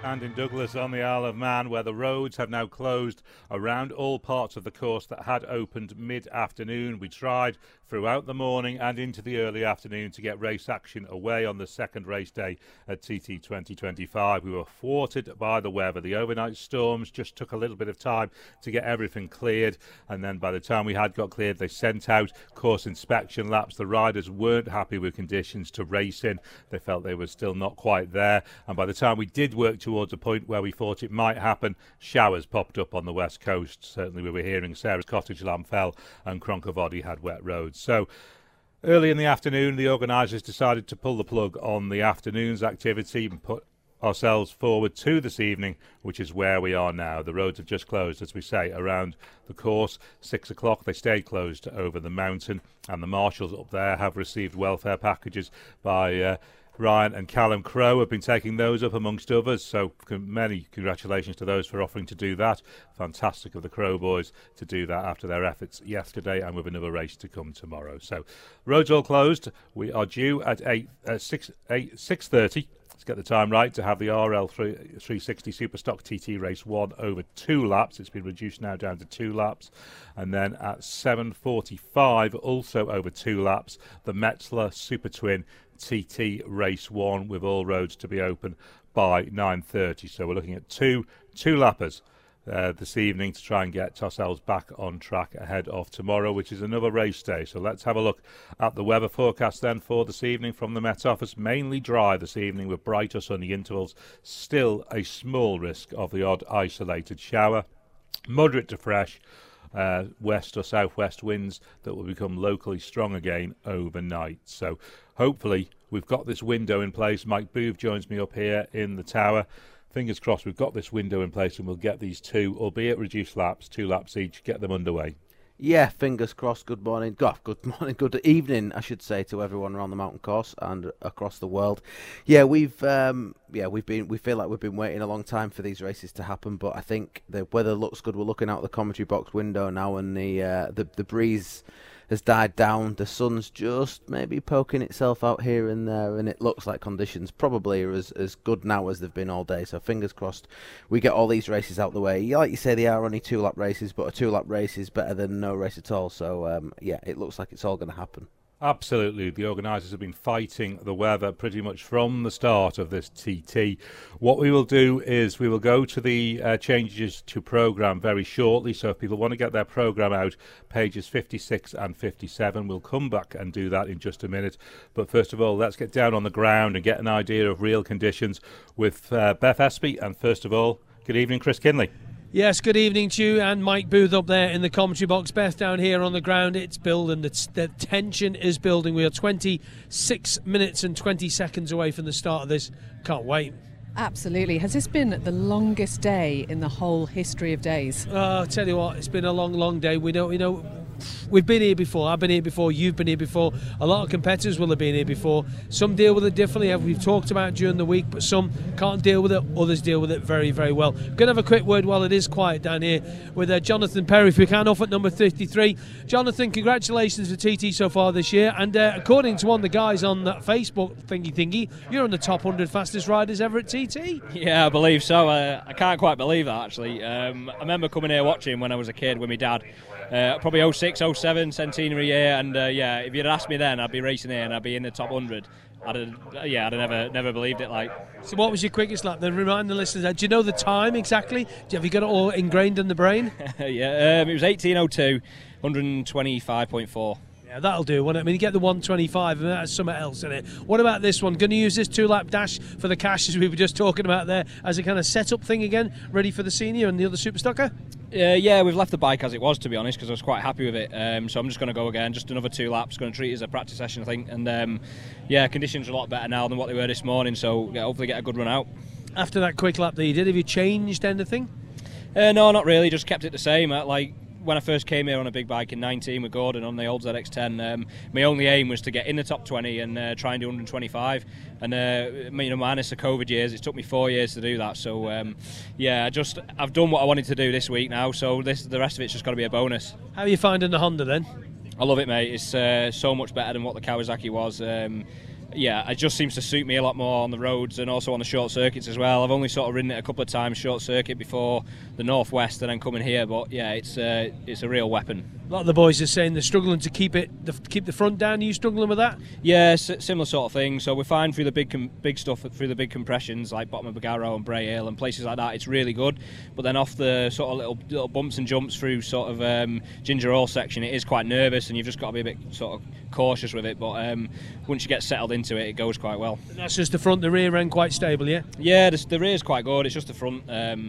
And in Douglas on the Isle of Man, where the roads have now closed around all parts of the course that had opened mid-afternoon. We tried throughout the morning and into the early afternoon to get race action away on the second race day at TT 2025. We were thwarted by the weather. The overnight storms just took a little bit of time to get everything cleared, and then by the time we had got cleared, they sent out course inspection laps. The riders weren't happy with conditions to race in. They felt they were still not quite there, and by the time we did work towards a point where we thought it might happen, showers popped up on the west coast. Certainly we were hearing Sarah's Cottage, Lamfell and Cronkervoddy had wet roads. So early in the afternoon, the organisers decided to pull the plug on the afternoon's activity and put ourselves forward to this evening, which is where we are now. The roads have just closed, as we say, around the course. 6 o'clock, they stayed closed over the mountain, and the marshals up there have received welfare packages by Ryan and Callum Crowe have been taking those up amongst others, so many congratulations to those for offering to do that. Fantastic of the Crowe boys to do that after their efforts yesterday, and with another race to come tomorrow. So roads all closed. We are due at 6:30. Let's get the time right to have the RL 360 Superstock TT Race 1 over 2 laps. It's been reduced now down to 2 laps. And then at 7:45, also over 2 laps, the Metzler Super Twin TT Race 1 with all roads to be open by 9:30. So we're looking at two lappers this evening to try and get ourselves back on track ahead of tomorrow, which is another race day. So let's have a look at the weather forecast then for this evening from the Met Office. Mainly dry this evening with bright or sunny intervals. Still a small risk of the odd isolated shower. Moderate to fresh west or southwest winds that will become locally strong again overnight. So hopefully we've got this window in place. Mike Booth joins me up here in the tower. Fingers crossed we've got this window in place and we'll get these two, albeit reduced laps, 2 laps each, get them underway. Yeah, fingers crossed. Good morning, good evening, I should say, to everyone around the mountain course and across the world. Yeah, we feel like we've been waiting a long time for these races to happen, but I think the weather looks good. We're looking out the commentary box window now, and the breeze has died down. The sun's just maybe poking itself out here and there, and it looks like conditions probably are as good now as they've been all day. So fingers crossed we get all these races out the way. Like you say, they are only 2-lap races, but a 2-lap race is better than no race at all. So yeah, it looks like it's all going to happen. Absolutely. The organisers have been fighting the weather pretty much from the start of this TT. What we will do is we will go to the changes to programme very shortly. So if people want to get their programme out, pages 56 and 57, we'll come back and do that in just a minute. But first of all, let's get down on the ground and get an idea of real conditions with Beth Espy. And first of all, good evening, Chris Kinley. Yes, good evening to you and Mike Booth up there in the commentary box. Beth down here on the ground. It's building. The tension is building. We are 26 minutes and 20 seconds away from the start of this. Can't wait. Absolutely. Has this been the longest day in the whole history of days? I'll tell you what, it's been a long, long day. We know, we've been here before. I've been here before. You've been here before. A lot of competitors will have been here before. Some deal with it differently, as we've talked about during the week, but some can't deal with it. Others deal with it very, very well. Going to have a quick word while it is quiet down here with Jonathan Perry, if we can, off at number 53. Jonathan, congratulations for TT so far this year. And according to one of the guys on that Facebook thingy, you're on the top 100 fastest riders ever at TT. Yeah, I believe so. I can't quite believe that, actually. I remember coming here watching when I was a kid with my dad. Probably 06, 07 centenary year, and yeah, if you'd asked me then, I'd be racing here and I'd be in the top 100. I'd have never believed it. Like, so what was your quickest lap? Then remind the listeners. Do you know the time exactly? Have you got it all ingrained in the brain? Yeah, it was 18:02, 125.4. Yeah, that'll do. I mean, you get the 125, and that's something else in it. What about this one? Going to use this 2-lap dash for the cash, as we were just talking about there, as a kind of set-up thing again, ready for the senior and the other Superstocker? Yeah, we've left the bike as it was, to be honest, because I was quite happy with it. So I'm just going to go again, just another 2 laps. Going to treat it as a practice session, I think. And yeah, conditions are a lot better now than what they were this morning, so yeah, hopefully get a good run out. After that quick lap that you did, have you changed anything? No, not really. Just kept it the same. Like, when I first came here on a big bike in 19 with Gordon on the old ZX10, my only aim was to get in the top 20 and try and do 125. And minus the COVID years, it took me 4 years to do that. So yeah, I've done what I wanted to do this week now. So the rest of it's just got to be a bonus. How are you finding the Honda then? I love it, mate. It's so much better than what the Kawasaki was. yeah, it just seems to suit me a lot more on the roads and also on the short circuits as well. I've only sort of ridden it a couple of times short circuit before the Northwest and then coming here, but yeah, it's a real weapon. A lot of the boys are saying they're struggling to keep the front down. Are you struggling with that? Yeah, similar sort of thing. So we're fine through the big stuff, through the big compressions like bottom of Barrow and Bray Hill and places like that. It's really good, but then off the sort of little bumps and jumps through sort of Ginger Hall section, it is quite nervous, and you've just got to be a bit sort of cautious with it. But once you get settled into it, it goes quite well. And that's just the front, the rear end quite stable, yeah? Yeah, the rear's quite good. It's just the front.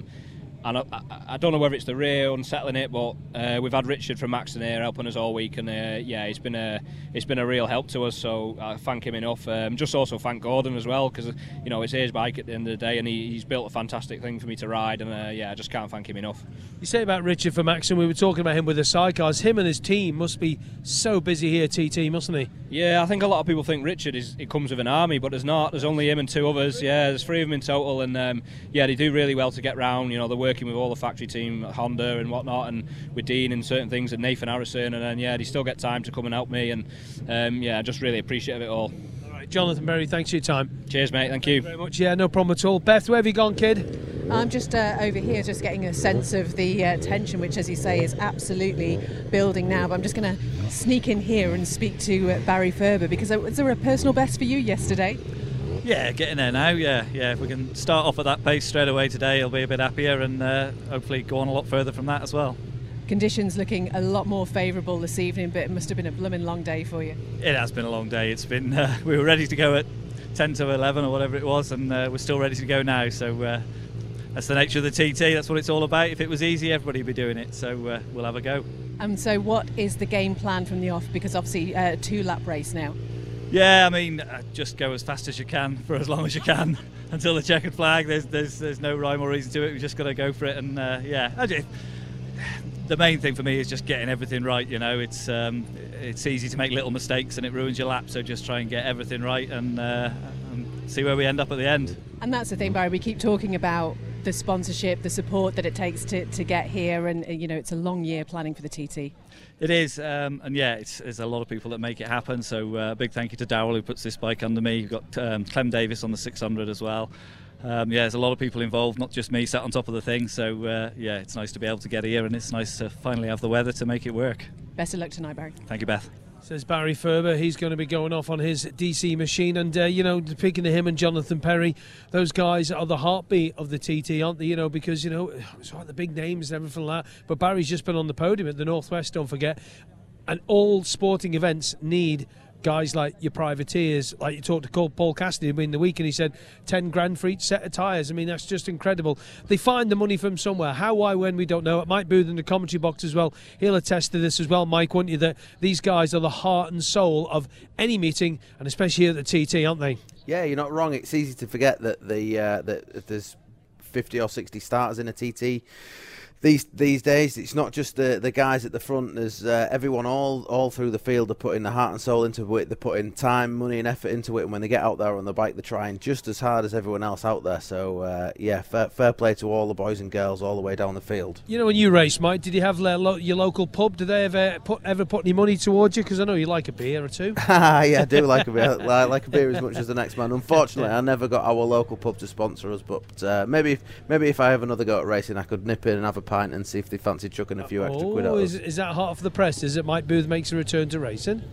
And I don't know whether it's the rear unsettling it, but we've had Richard from Maxton here helping us all week, and yeah, it's been a real help to us. So I thank him enough. Just also thank Gordon as well, because it's his bike at the end of the day, and he's built a fantastic thing for me to ride, and yeah, I just can't thank him enough. You say about Richard from Maxton, we were talking about him with the sidecars. Him and his team must be so busy here, TT, mustn't he? Yeah, I think a lot of people think Richard it comes with an army, but there's not. There's only him and 2 others. Yeah, there's 3 of them in total, and yeah, they do really well to get round. They're working with all the factory team, Honda and whatnot, and with Dean and certain things, and Nathan Harrison, and then yeah, they still get time to come and help me, and yeah, I just really appreciate it all. All right, Jonathan Berry, thanks for your time. Cheers, mate. Thank you very much. Yeah, no problem at all. Beth, where have you gone, kid? I'm just over here, just getting a sense of the tension, which, as you say, is absolutely building now. But I'm just going to sneak in here and speak to Barry Ferber, because was there a personal best for you yesterday? Yeah, getting there now, yeah. If we can start off at that pace straight away today, I'll be a bit happier, and hopefully go on a lot further from that as well. Conditions looking a lot more favourable this evening, but it must have been a blooming long day for you. It has been a long day. It's been we were ready to go at 10 to 11 or whatever it was, and we're still ready to go now, so that's the nature of the TT. That's what it's all about. If it was easy, everybody would be doing it, so we'll have a go. So what is the game plan from the off, because obviously 2-lap race now? Yeah, I mean, just go as fast as you can for as long as you can until the checkered flag. There's no rhyme or reason to it. We've just got to go for it, and yeah, the main thing for me is just getting everything right. It's easy to make little mistakes and it ruins your lap. So just try and get everything right, and see where we end up at the end. And that's the thing, Barry. We keep talking about the sponsorship, the support that it takes to get here, and it's a long year planning for the TT. It is, and yeah, there's a lot of people that make it happen, so big thank you to Darryl, who puts this bike under me. You've got Clem Davis on the 600 as well. Yeah, there's a lot of people involved, not just me sat on top of the thing, so yeah, it's nice to be able to get here, and it's nice to finally have the weather to make it work. Best of luck tonight, Barry. Thank you, Beth. Says Barry Ferber. He's going to be going off on his DC machine, and speaking to him and Jonathan Perry, those guys are the heartbeat of the TT, aren't they? Because it's like the big names and everything like that. But Barry's just been on the podium at the Northwest, don't forget. And all sporting events need guys like your privateers. Like you talked to Paul Cassidy in the week, and he said 10 grand for each set of tyres. I mean, that's just incredible. They find the money from somewhere. How, why, when, we don't know. Mike Booth in the commentary box as well, he'll attest to this as well, Mike, won't you, that these guys are the heart and soul of any meeting, and especially here at the TT, aren't they? Yeah, you're not wrong. It's easy to forget that that there's 50 or 60 starters in a TT. These days, it's not just the guys at the front. There's everyone all through the field are putting their heart and soul into it. They're putting time, money and effort into it, and when they get out there on the bike, they're trying just as hard as everyone else out there. So yeah, fair play to all the boys and girls all the way down the field. When you race, Mike, did you have your local pub? Did they ever put any money towards you? Because I know you like a beer or two. Yeah, I do like a beer. I like a beer as much as the next man. Unfortunately, I never got our local pub to sponsor us, but maybe if I have another go at racing, I could nip in and have a pint and see if they fancy chucking a few extra quid at us. Is that hot off the press? Is it Mike Booth makes a return to racing?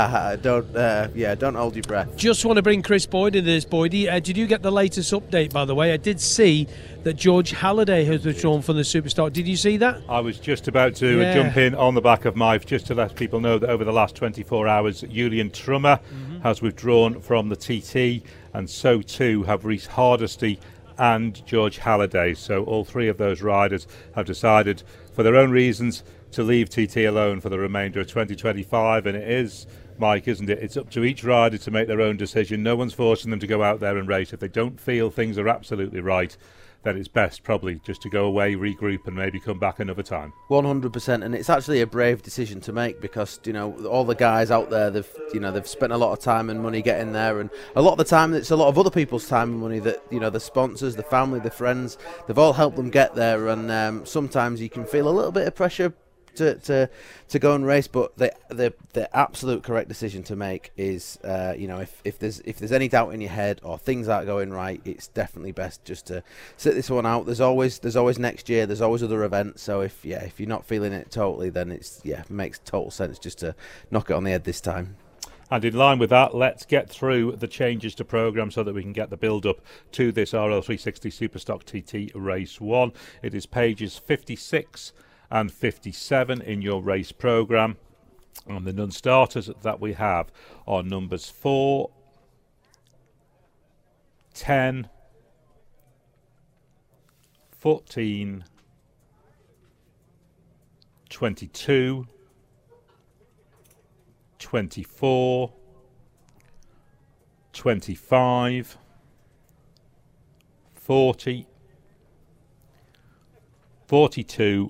Don't hold your breath. Just want to bring Chris Boyd into this. Boydie, did you get the latest update, by the way? I did see that George Halliday has withdrawn from the Superstock. Did you see that? I was just about to jump in on the back of Mike just to let people know that over the last 24 hours, Julian Trummer has withdrawn from the TT, and so too have Rhys Hardesty and George Halliday. So all 3 of those riders have decided, for their own reasons, to leave TT alone for the remainder of 2025. And it is, Mike, isn't it? It's up to each rider to make their own decision. No one's forcing them to go out there and race. If they don't feel things are absolutely right, then it's best probably just to go away, regroup, and maybe come back another time. 100%, and it's actually a brave decision to make, because all the guys out there, they've spent a lot of time and money getting there, and a lot of the time it's a lot of other people's time and money that the sponsors, the family, the friends, they've all helped them get there, and sometimes you can feel a little bit of pressure to go and race, but the absolute correct decision to make is, if there's any doubt in your head or things aren't going right, it's definitely best just to sit this one out. There's always next year. There's always other events. So if you're not feeling it totally, then it makes total sense just to knock it on the head this time. And in line with that, let's get through the changes to programme so that we can get the build-up to this RL360 Superstock TT Race 1. It is pages 56 and 57 in your race programme. And the non-starters that we have are numbers 4, 10, 14, 22, 24, 25, 40, 42,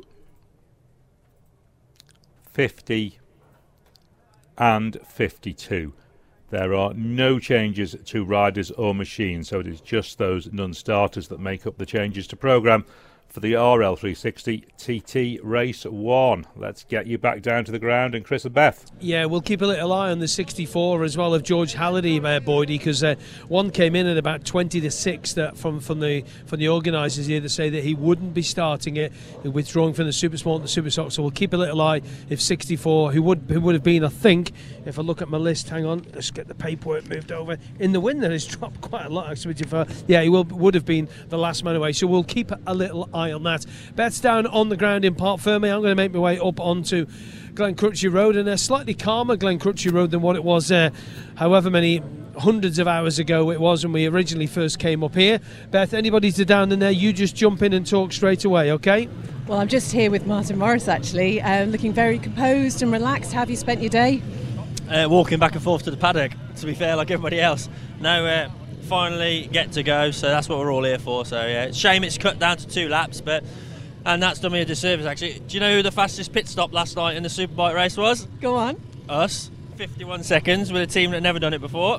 50 and 52. There are no changes to riders or machines, so it is just those non-starters that make up the changes to programme for the RL360 TT Race 1. Let's get you back down to the ground, and Chris and Beth. Yeah, we'll keep a little eye on the 64 as well of George Halliday, Boydie, because one came in at about 20 to 6 that from the organisers here to say that he wouldn't be starting it, withdrawing from the Super Sport and the Super Stock. So we'll keep a little eye if 64, who would have been, I think, if I look at my list, hang on, let's get the paperwork moved over. In the win, there has dropped quite a lot, actually. He would have been the last man away. So we'll keep a little eye on that. Beth's down on the ground in Parc Ferme. I'm going to make my way up onto Glen Crutchy Road, and a slightly calmer Glen Crutchy Road than what it was however many hundreds of hours ago it was when we originally first came up here. Beth, anybody to down in there, you just jump in and talk straight away, okay? Well, I'm just here with Martin Morris, actually, looking very composed and relaxed. How have you spent your day? Walking back and forth to the paddock, to be fair, like everybody else. No, finally get to go, so that's what we're all here for. So yeah, shame it's cut down to 2 laps, and that's done me a disservice, actually. Do you know who the fastest pit stop last night in the Superbike race was? Go on. Us. 51 seconds with a team that never done it before.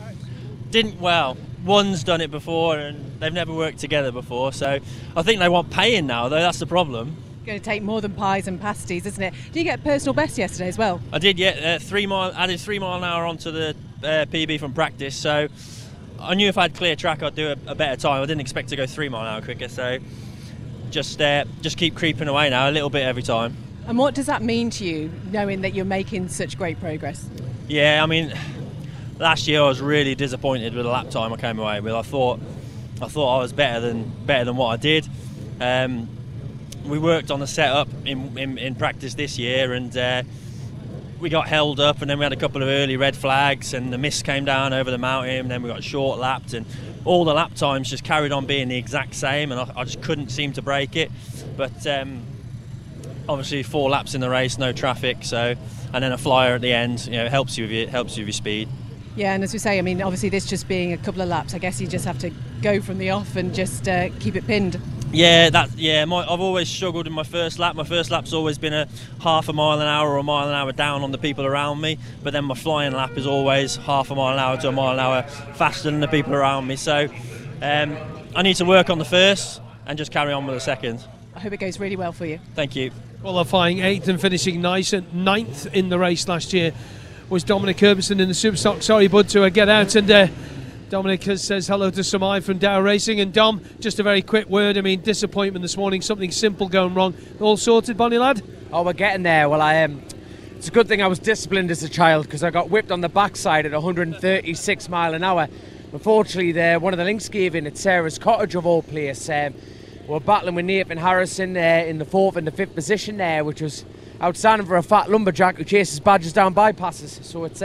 One's done it before, and they've never worked together before, so I think they want paying now, though. That's the problem. Going to take more than pies and pasties, isn't it? Did you get personal best yesterday as well? I did, yeah. 3 mile, added 3 mile an hour onto the PB from practice, so I knew if I had clear track I'd do a better time. I didn't expect to go 3 mile an hour quicker, so just keep creeping away now, a little bit every time. And what does that mean to you, knowing that you're making such great progress? Yeah, I mean, last year I was really disappointed with the lap time I came away with. I thought I was better than what I did. We worked on the setup in practice this year, and we got held up, and then we had a couple of early red flags, and the mist came down over the mountain, and then we got short lapped, and all the lap times just carried on being the exact same, and I just couldn't seem to break it. But obviously 4 laps in the race, no traffic, so, and then a flyer at the end, it helps you with your speed. Yeah, and as we say, I mean, obviously this just being a couple of laps, I guess you just have to go from the off and just keep it pinned. Yeah, I've always struggled in my first lap. My first lap's always been a half a mile an hour or a mile an hour down on the people around me, but then my flying lap is always half a mile an hour to a mile an hour faster than the people around me. So I need to work on the first and just carry on with the second. I hope it goes really well for you. Thank you. Qualifying 8th and finishing nice at 9th in the race last year was Dominic Herbison in the Superstock. Sorry, bud, to get out, and Dominic says hello to Samai from Dow Racing. And Dom, just a very quick word. I mean, disappointment this morning, something simple going wrong. All sorted, Bonnie lad? Oh, we're getting there. Well, it's a good thing I was disciplined as a child, because I got whipped on the backside at 136 mile an hour. Unfortunately, one of the links gave in at Sarah's Cottage, of all places. We're battling with Nathan Harrison in the 4th and the 5th position there, which was outstanding for a fat lumberjack who chases badgers down bypasses. So it's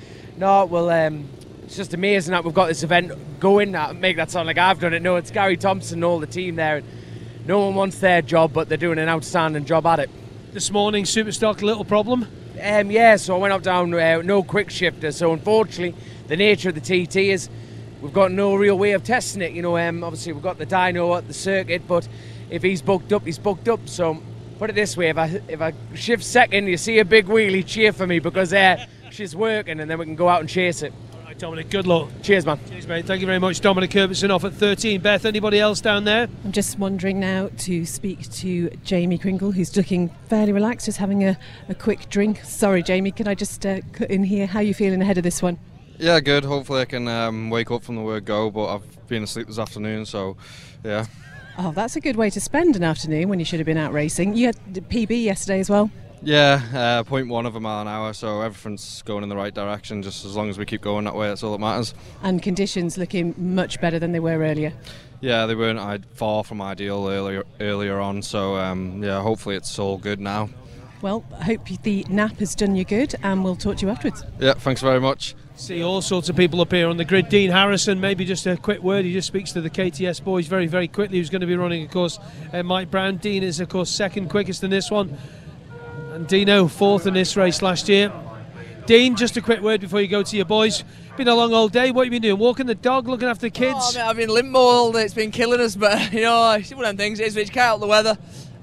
it's just amazing that we've got this event going. Make that sound like I've done it. No, it's Gary Thompson and all the team there. No one wants their job, but they're doing an outstanding job at it. This morning, Superstock, little problem? Yeah, so I went up down, no quick shifter. So unfortunately, the nature of the TT is we've got no real way of testing it. Obviously we've got the dyno at the circuit, but if he's booked up, he's booked up. So put it this way, if I shift second, you see a big wheelie, cheer for me, because she's working, and then we can go out and chase it. Dominic, good luck. Cheers, man. Cheers, mate. Thank you very much. Dominic Herbertson off at 13. Beth, anybody else down there? I'm just wandering now to speak to Jamie Kringle, who's looking fairly relaxed, just having a quick drink. Sorry, Jamie, can I just cut in here? How are you feeling ahead of this one? Yeah, good. Hopefully I can wake up from the word go, but I've been asleep this afternoon, so yeah. Oh, that's a good way to spend an afternoon when you should have been out racing. You had the PB yesterday as well. Yeah, 0.1 of a mile an hour, so everything's going in the right direction. Just as long as we keep going that way, that's all that matters. And conditions looking much better than they were earlier. Yeah, they weren't far from ideal earlier on, so yeah, hopefully it's all good now. Well, I hope the nap has done you good, and we'll talk to you afterwards. Yeah, thanks very much. See all sorts of people up here on the grid. Dean Harrison, maybe just a quick word. He just speaks to the KTS boys very, very quickly. Who's going to be running, of course, Mike Brown. Dean is, of course, second quickest in this one. And Dino, fourth in this race last year. Dean, just a quick word before you go to your boys. Been a long old day. What have you been doing? Walking the dog, looking after the kids? Oh, mate, I've been limbo all day. It's been killing us, but you know, it's one of them things. It's can't help the weather.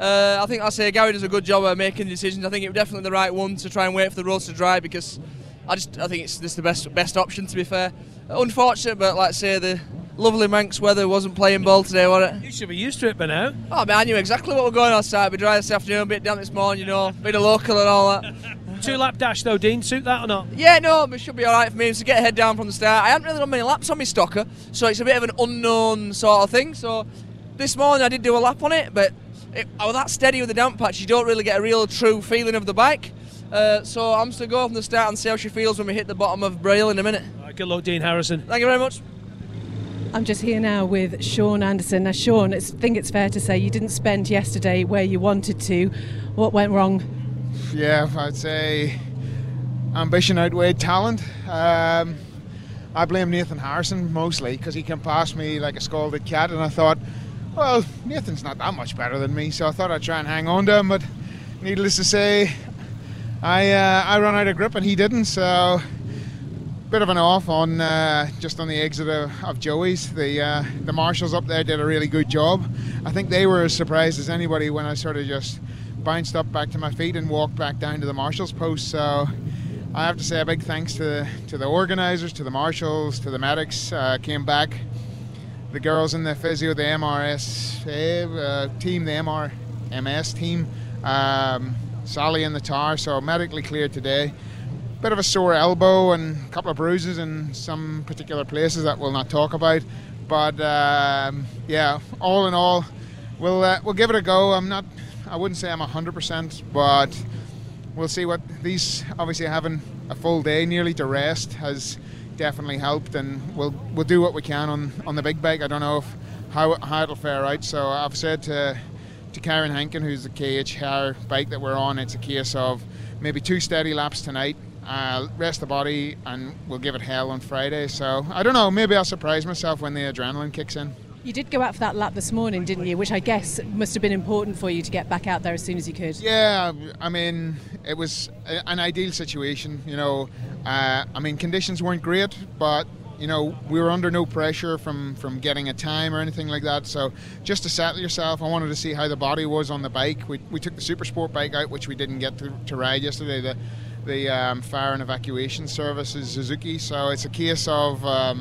I think Gary does a good job of making decisions. I think it was definitely the right one to try and wait for the roads to dry, because I think it's just the best option, to be fair. Unfortunate, but like I say, the lovely Manx weather wasn't playing ball today, was it? You should be used to it by now. Oh man, I knew exactly what we're going outside. Be dry this afternoon, a bit damp this morning, you know, bit of local and all that. 2-lap dash though, Dean, suit that or not? Yeah, no, it should be alright for me. So get a head down from the start. I haven't really done many laps on my stocker, so it's a bit of an unknown sort of thing. So this morning I did do a lap on it, but I was that steady with the damp patch, you don't really get a real true feeling of the bike. So I'm just going to go from the start and see how she feels when we hit the bottom of Braille in a minute. Right, good luck, Dean Harrison. Thank you very much. I'm just here now with Sean Anderson. Now, Sean, I think it's fair to say you didn't spend yesterday where you wanted to. What went wrong? Yeah, I'd say ambition outweighed talent. I blame Nathan Harrison mostly because he can pass me like a scalded cat, and I thought, well, Nathan's not that much better than me, so I thought I'd try and hang on to him, but needless to say, I ran out of grip and he didn't, so bit of an off on just on the exit of Joey's. The marshals up there did a really good job. I think they were as surprised as anybody when I sort of just bounced up back to my feet and walked back down to the marshals post. So I have to say a big thanks to the organisers, to the marshals, to the medics. Came back, the girls in the physio, the MRS team, the MRMS team, Sally in the tower, so medically cleared today. Bit of a sore elbow and a couple of bruises in some particular places that we'll not talk about, but yeah, all in all, we'll give it a go. I wouldn't say I'm 100%, but we'll see. What these obviously having a full day nearly to rest has definitely helped, and we'll do what we can on the big bike. I don't know how it'll fare out, so I've said to Karen Hankin, who's the KHR bike that we're on, it's a case of maybe 2 steady laps tonight, rest the body, and we'll give it hell on Friday. So I don't know, maybe I'll surprise myself when the adrenaline kicks in. You did go out for that lap this morning, didn't you? Which I guess must have been important for you to get back out there as soon as you could. Yeah, I mean, it was an ideal situation, you know. I mean, conditions weren't great, but you know, we were under no pressure from getting a time or anything like that. So just to settle yourself, I wanted to see how the body was on the bike. We took the Super Sport bike out, which we didn't get to ride yesterday. The fire and evacuation service is Suzuki. So it's a case of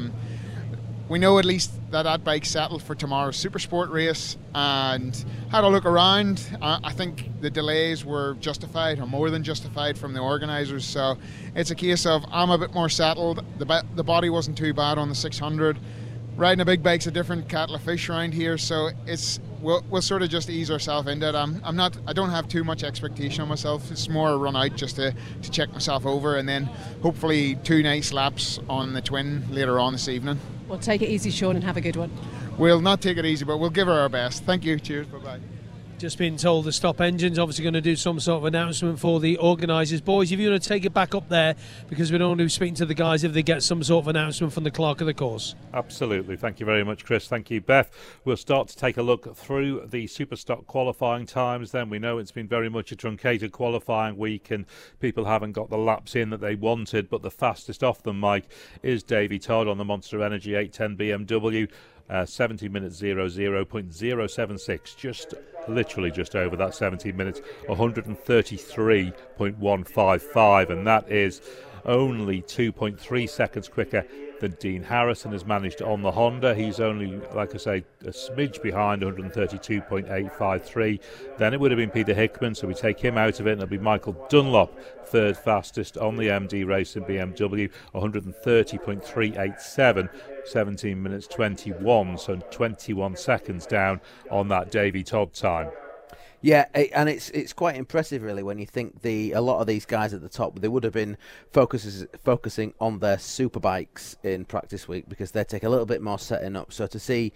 we know at least that bike's settled for tomorrow's Super Sport race, and had a look around. I think the delays were justified, or more than justified, from the organisers. So it's a case of I'm a bit more settled. The body wasn't too bad on the 600. Riding a big bike's a different kettle of fish around here, so we'll sort of just ease ourselves into it. I don't have too much expectation on myself. It's more a run out just to check myself over, and then hopefully 2 nice laps on the twin later on this evening. Well, take it easy, Sean, and have a good one. We'll not take it easy, but we'll give her our best. Thank you. Cheers. Bye-bye. Just been told the Stop Engine's obviously going to do some sort of announcement for the organisers. Boys, if you want to take it back up there, because we don't want to be speaking to the guys if they get some sort of announcement from the clerk of the course. Absolutely. Thank you very much, Chris. Thank you, Beth. We'll start to take a look through the Superstock qualifying times then. We know it's been very much a truncated qualifying week and people haven't got the laps in that they wanted, but the fastest off them, Mike, is Davey Todd on the Monster Energy 810 BMW. 70 minutes 0.076, literally just over that 17 minutes, 133.155, and that is only 2.3 seconds quicker than Dean Harrison has managed on the Honda. He's only, like I say, a smidge behind, 132.853. Then it would have been Peter Hickman, so we take him out of it, and it'll be Michael Dunlop, third fastest on the MD Racing BMW, 130.387, 17 minutes 21, so 21 seconds down on that Davy Todd time. Yeah, and it's quite impressive, really, when you think a lot of these guys at the top, they would have been focusing on their superbikes in practice week because they take a little bit more setting up. So to see,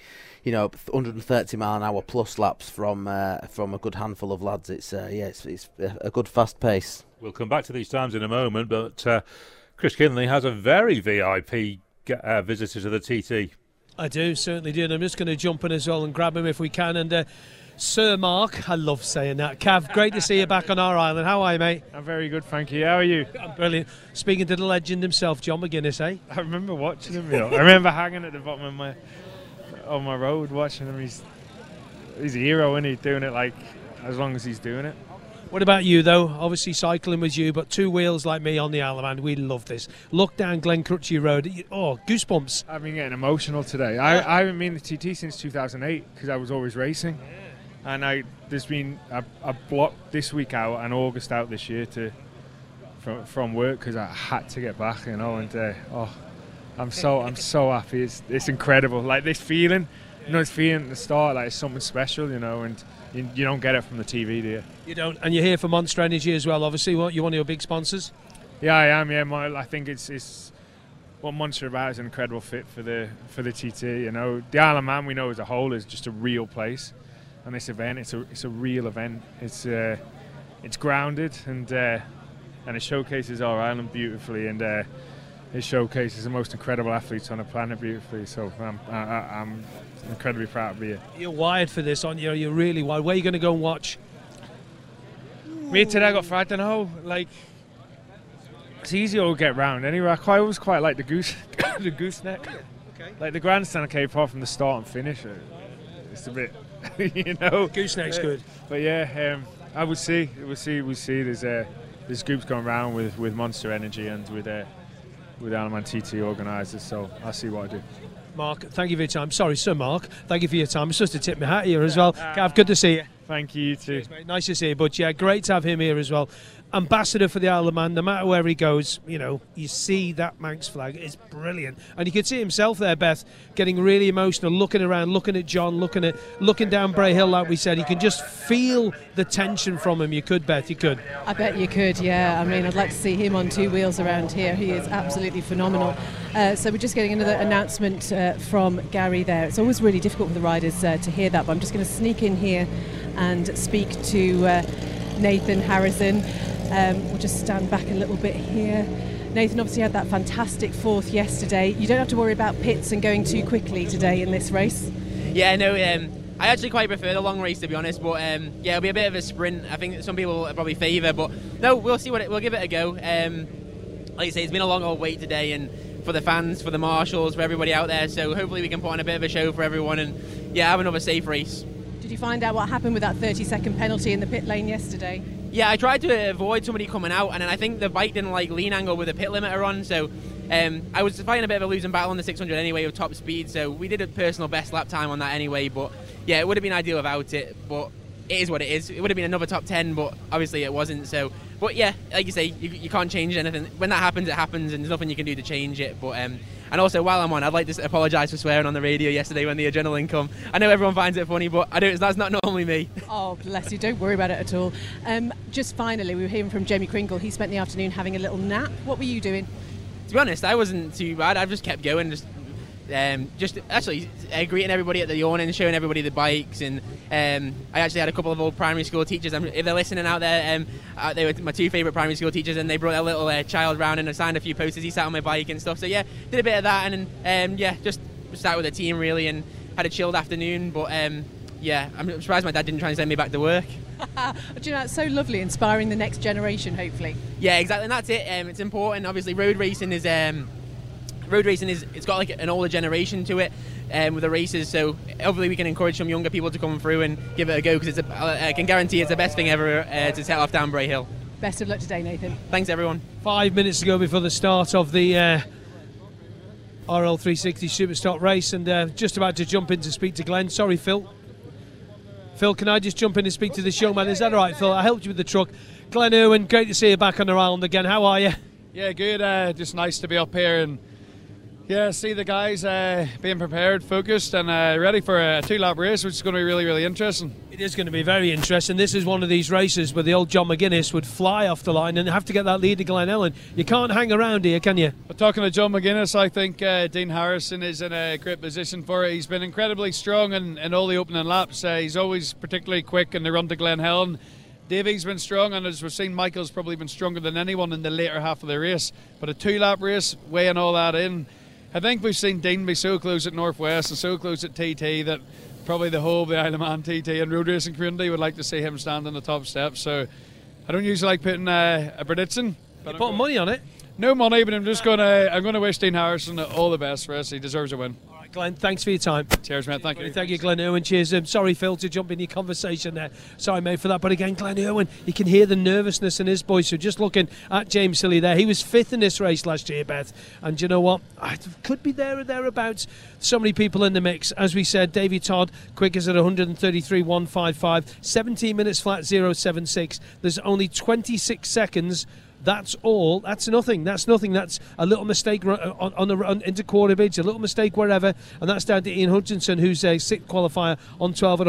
130 mile an hour plus laps from a good handful of lads, it's a good fast pace. We'll come back to these times in a moment, but Chris Kinley has a very VIP visitor to the TT. I do, certainly do, and I'm just going to jump in as well and grab him if we can. And Sir Mark, I love saying that. Cav, great to see you back on our island. How are you, mate? I'm very good, thank you. How are you? I'm brilliant. Speaking to the legend himself, John McGuinness, eh? I remember watching him. I remember hanging at the bottom of my road watching him. He's a hero, isn't he? Doing it like as long as he's doing it. What about you, though? Obviously cycling was you, but two wheels like me on the Isle of Man, we love this. Look down Glen Crutchy Road. Oh, goosebumps. I've been getting emotional today. I haven't been in the TT since 2008 because I was always racing. And I blocked this week out and August out this year from work because I had to get back, and I'm so happy. It's incredible. Like this feeling, this feeling at the start, like it's something special, and you don't get it from the TV, do you? You don't, and you're here for Monster Energy as well. Obviously, you're one of your big sponsors. Yeah, I am. Yeah, I think it's what Monster about is an incredible fit for the TT. The Isle of Man we know as a whole is just a real place. And this event, it's a real event. It's grounded and it showcases our island beautifully, and it showcases the most incredible athletes on the planet beautifully. So I'm incredibly proud to be here. You're wired for this, aren't you? You're really wired. Where are you going to go and watch? Me today, I don't know. Like it's easy to get round anyway. I always quite like the gooseneck. Okay. Like the grandstand, apart from the start and finish, it's a bit. Gooseneck's good, but yeah, I would see. There's groups going around with Monster Energy and with Isle of Man TT organisers, so I'll see what I do. Mark, thank you for your time. Sorry, Sir Mark, thank you for your time. It's just to tip my hat here as well. Gav, good to see you. Thank you, you too. Cheers, mate. Nice to see you, but yeah, great to have him here as well. Ambassador for the Isle of Man, no matter where he goes, you see that Manx flag. It's brilliant. And you can see himself there, Beth, getting really emotional, looking around, looking at John, looking down Bray Hill, like we said. You can just feel the tension from him. You could, Beth, you could. I bet you could, yeah. I mean, I'd like to see him on two wheels around here. He is absolutely phenomenal. So we're just getting another announcement from Gary there. It's always really difficult for the riders to hear that, but I'm just going to sneak in here and speak to Nathan Harrison. We'll just stand back a little bit here. Nathan obviously had that fantastic fourth yesterday. You don't have to worry about pits and going too quickly today in this race. Yeah, no, I actually quite prefer the long race, to be honest, but yeah, it'll be a bit of a sprint. I think some people will probably favour, but no, we'll see we'll give it a go. Like you say, it's been a long old wait today, and for the fans, for the marshals, for everybody out there, so hopefully we can put on a bit of a show for everyone and yeah, have another safe race. Did you find out what happened with that 30-second penalty in the pit lane yesterday? Yeah, I tried to avoid somebody coming out, and then I think the bike didn't like lean angle with the pit limiter on, so I was fighting a bit of a losing battle on the 600 anyway with top speed, so we did a personal best lap time on that anyway, but yeah, it would have been ideal without it, but it is what it is. It would have been another top 10, but obviously it wasn't, so, but yeah, like you say, you can't change anything. When that happens, it happens, and there's nothing you can do to change it, but and also, while I'm on, I'd like to apologise for swearing on the radio yesterday when the adrenaline come. I know everyone finds it funny, but that's not normally me. Oh, bless you. Don't worry about it at all. Just finally, we were hearing from Jamie Kringle. He spent the afternoon having a little nap. What were you doing? To be honest, I wasn't too bad. I just kept going, just actually greeting everybody at the awning, showing everybody the bikes, and I actually had a couple of old primary school teachers. If they're listening out there, they were my two favourite primary school teachers, and they brought a little child round and I signed a few posters. He sat on my bike and stuff. So yeah, did a bit of that, and yeah, just sat with the team really, and had a chilled afternoon. But yeah, I'm surprised my dad didn't try and send me back to work. Do you know, it's so lovely, inspiring the next generation, hopefully. Yeah, exactly, and that's it. It's important. Obviously, road racing is it's got like an older generation to it with the races, so hopefully we can encourage some younger people to come through and give it a go, because I can guarantee it's the best thing ever to set off down Bray Hill. Best of luck today, Nathan. Thanks, everyone. 5 minutes to go before the start of the RL360 Superstock race, and just about to jump in to speak to Glenn. Sorry, Phil. Phil, can I just jump in and speak to this young man? Is that all right, Phil? I helped you with the truck. Glenn Irwin, great to see you back on the island again. How are you? Yeah, good. Just nice to be up here and see the guys being prepared, focused, and ready for a 2-lap race, which is going to be really, really interesting. It is going to be very interesting. This is one of these races where the old John McGuinness would fly off the line and have to get that lead to Glen Ellen. You can't hang around here, can you? But talking to John McGuinness, I think Dean Harrison is in a great position for it. He's been incredibly strong in all the opening laps. He's always particularly quick in the run to Glen Helen. Davy's been strong, and as we've seen, Michael's probably been stronger than anyone in the later half of the race. But a 2-lap race, weighing all that in, I think we've seen Dean be so close at Northwest and so close at TT that probably the whole of the Isle of Man TT and road racing community would like to see him stand on the top steps. So I don't usually like putting a prediction. But putting money on it? No money, but I'm going to wish Dean Harrison all the best for us. He deserves a win. All right, Glenn, thanks for your time. Cheers, mate. Thank you. Thank you, Glenn Irwin. Cheers. Sorry, Phil, to jump in your conversation there. Sorry, mate, for that. But again, Glenn Irwin, you can hear the nervousness in his voice. So just looking at James Hilly there, he was 5th in this race last year, Beth. And you know what? I could be there or thereabouts. So many people in the mix. As we said, Davy Todd, quickest at 133.155, 17 minutes flat, 0.76. There's only 26 seconds. That's all. That's nothing. That's nothing. That's a little mistake on the run into Quarterbridge, a little mistake wherever, and that's down to Ian Hutchinson, who's a 6th qualifier on 12 at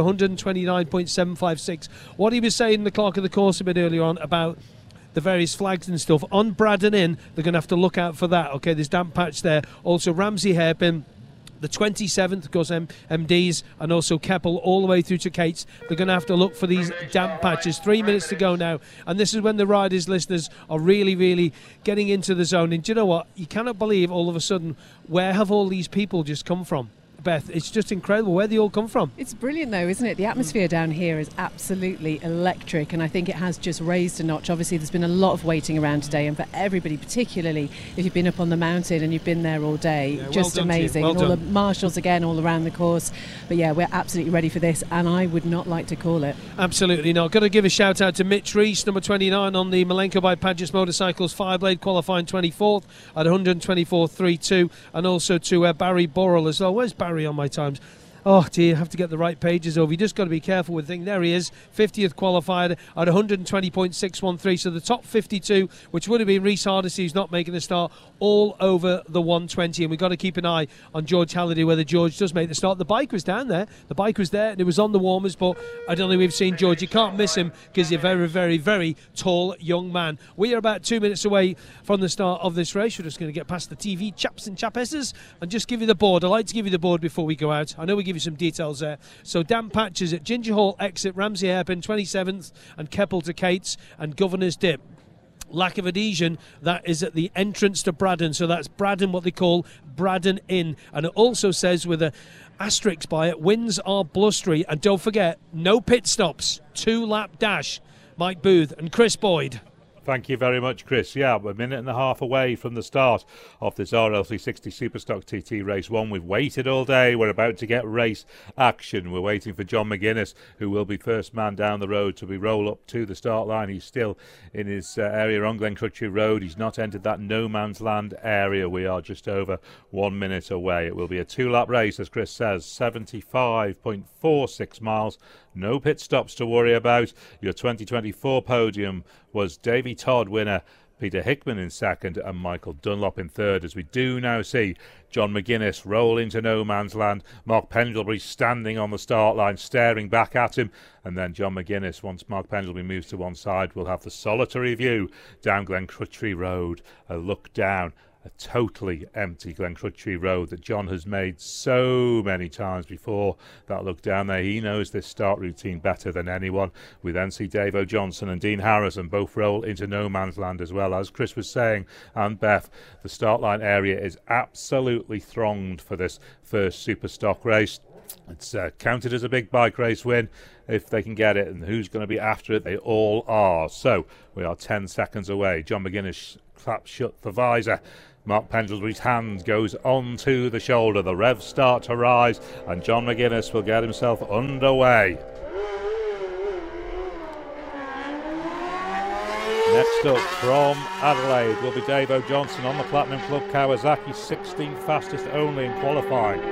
129.756. What he was saying in the clock of the course a bit earlier on about the various flags and stuff on Braddon Inn, they're going to have to look out for that. Okay, there's damp patch there. Also, Ramsey Hairpin. The 27th, of course, MDs, and also Keppel all the way through to Kates. They're going to have to look for these damp patches. 3 minutes to go now. And this is when the riders, listeners, are really, really getting into the zone. And do you know what? You cannot believe all of a sudden, where have all these people just come from? Beth, it's just incredible where they all come from. It's brilliant though, isn't it? The atmosphere down here is absolutely electric, and I think it has just raised a notch. Obviously there's been a lot of waiting around today, and for everybody, particularly if you've been up on the mountain and you've been there all day, just amazing. Well and all the marshals again all around the course. But yeah, we're absolutely ready for this, and I would not like to call it. Absolutely not. Got to give a shout out to Mitch Reese, number 29 on the Malenko by Padgett Motorcycles Fireblade, qualifying 24th at 124.32, and also to Barry Borrell as well. Where's Barry on my times? Oh dear, have to get the right pages over. You just got to be careful with things. There he is, 50th qualified at 120.613. So the top 52, which would have been Reece Hardesty, who's not making the start, all over the 120. And we've got to keep an eye on George Halliday, whether George does make the start. The bike was down there. The bike was there, and it was on the warmers, but I don't think we've seen George. You can't miss him because he's a very, very, very tall young man. We are about 2 minutes away from the start of this race. We're just going to get past the TV chaps and chapesses and just give you the board. I like to give you the board before we go out. I know we give you some details there. So damp patches at Ginger Hall exit, Ramsey Hairpin 27th, and Keppel to Kates, and Governor's Dip. Lack of adhesion, that is at the entrance to Braddon. So that's Braddon, what they call Braddon Inn. And it also says with a asterisk by it, winds are blustery. And don't forget, no pit stops, 2-lap dash. Mike Booth and Chris Boyd. Thank you very much, Chris. Yeah, we're a minute and a half away from the start of this RL360 Superstock TT Race 1. We've waited all day. We're about to get race action. We're waiting for John McGuinness, who will be first man down the road to roll up to the start line. He's still in his area on Glen Crutchley Road. He's not entered that no man's land area. We are just over 1 minute away. It will be a 2-lap race, as Chris says, 75.46 miles. No pit stops to worry about. Your 2024 podium was Davy Todd winner, Peter Hickman in second, and Michael Dunlop in third, as we do now see John McGuinness roll into no man's land. Mark Pendlebury standing on the start line, staring back at him, and then John McGuinness, once Mark Pendlebury moves to one side, will have the solitary view down Glen Crutchley Road, a look down a totally empty Glen Crutchley Road that John has made so many times before. That look down there, he knows this start routine better than anyone. We then see Dave O'Johnson and Dean Harrison both roll into no man's land as well. As Chris was saying, and Beth, the start line area is absolutely thronged for this first Superstock race. It's counted as a big bike race win if they can get it, and who's going to be after it? They all are. So we are 10 seconds away. John McGuinness claps shut the visor. Mark Pendlebury's hand goes onto the shoulder. The revs start to rise, and John McGuinness will get himself underway. Next up from Adelaide will be Dave O'Johnson on the Platinum Club Kawasaki, 16th fastest only in qualifying.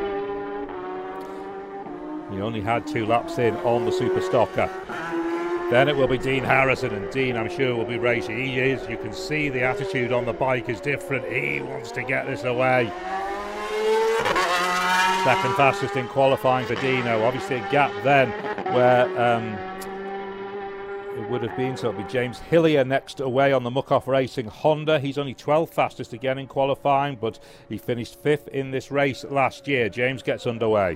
He only had 2 laps in on the Super Stocker. Then it will be Dean Harrison, and Dean, I'm sure, will be racing. He is. You can see the attitude on the bike is different. He wants to get this away. Second fastest in qualifying for Dino. Obviously a gap then where it would have been, so it'll be James Hillier next away on the Muc-Off Racing Honda. He's only 12th fastest again in qualifying, but he finished 5th in this race last year. James gets underway.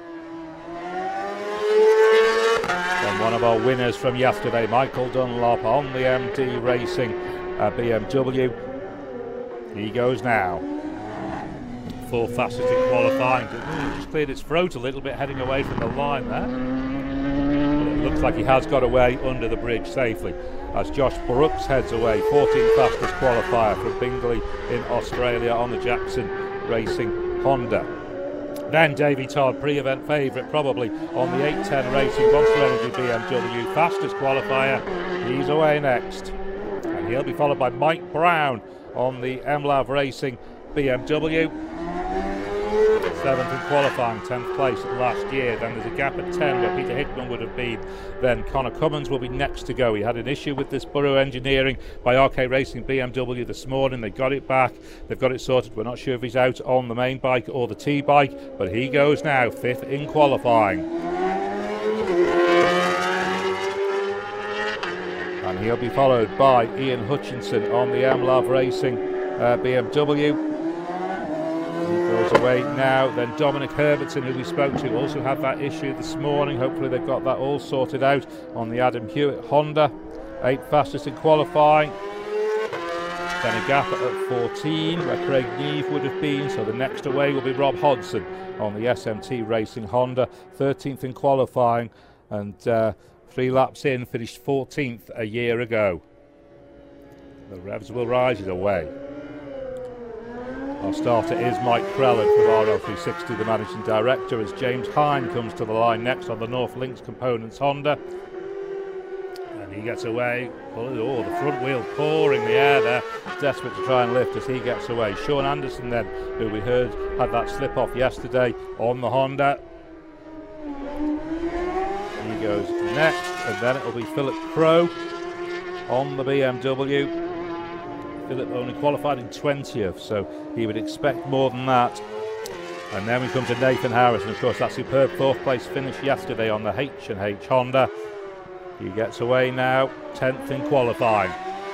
And one of our winners from yesterday, Michael Dunlop on the MD Racing BMW. He goes now. 4th fastest in qualifying. Just cleared its throat a little bit heading away from the line there. But it looks like he has got away under the bridge safely as Josh Brooks heads away. 14th fastest qualifier from Bingley in Australia on the Jackson Racing Honda. Then Davey Todd, pre-event favourite probably on the 810 Racing Monster Energy BMW, fastest qualifier. He's away next. And he'll be followed by Mike Brown on the MLAV Racing BMW. 7th in qualifying, 10th place last year. Then there's a gap at 10 where Peter Hickman would have been. Then Connor Cummins will be next to go. He had an issue with this Burrow Engineering by RK Racing BMW this morning. They got it back. They've got it sorted. We're not sure if he's out on the main bike or the T-bike, but he goes now, 5th in qualifying. And he'll be followed by Ian Hutchinson on the MLAV Racing BMW. Goes away now. Then Dominic Herbertson, who we spoke to, also had that issue this morning. Hopefully they've got that all sorted out on the Adam Hewitt Honda. 8th fastest in qualifying. Then a gap at 14 where Craig Neve would have been, so the next away will be Rob Hodson on the SMT Racing Honda. 13th in qualifying, and 3 laps in, finished 14th a year ago. The revs will rise. He's away. Our starter is Mike Crellin from RL360, the managing director, as James Hine comes to the line next on the North Links Components Honda. And he gets away. Oh, the front wheel pouring the air there, desperate to try and lift as he gets away. Sean Anderson then, who we heard had that slip off yesterday on the Honda. He goes next, and then it'll be Philip Crow on the BMW. Philip only qualified in 20th, so he would expect more than that. And then we come to Nathan Harris, and of course that superb 4th place finish yesterday on the H&H Honda. He gets away now, 10th in qualifying.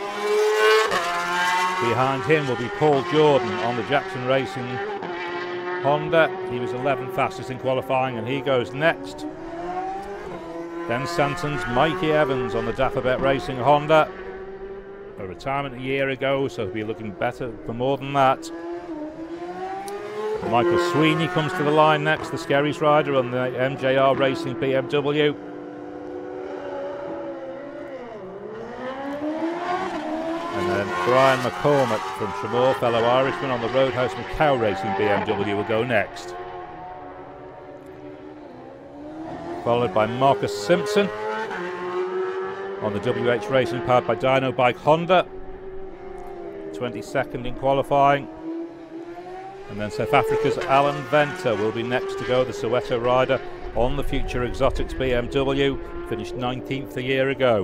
Behind him will be Paul Jordan on the Jackson Racing Honda. He was 11th fastest in qualifying, and he goes next. Then Santon's Mikey Evans on the Dapperbet Racing Honda. A retirement a year ago, so he'll be looking better for more than that. Michael Sweeney comes to the line next, the Skerries rider on the MJR Racing BMW. And then Brian McCormack from Tramore, fellow Irishman on the Roadhouse Macau Racing BMW, will go next. Followed by Marcus Simpson on the WH Racing powered by Dyno Bike Honda, 22nd in qualifying. And then South Africa's Alan Venter will be next to go, the Soweto rider on the Future Exotics BMW, finished 19th a year ago.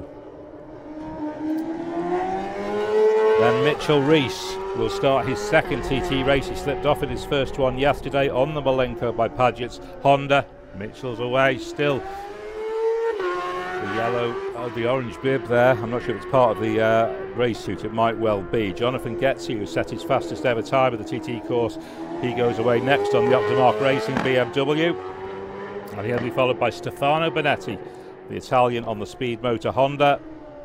Then Mitchell Reese will start his 2nd TT race. He slipped off in his first one yesterday on the Malenko by Paget's Honda. Mitchell's away still. The yellow, the orange bib there, I'm not sure if it's part of the race suit, it might well be. Jonathan Getzi, who set his fastest ever time at the TT course, he goes away next on the Optimark Racing BMW. And he'll be followed by Stefano Benetti, the Italian on the Speed Motor Honda.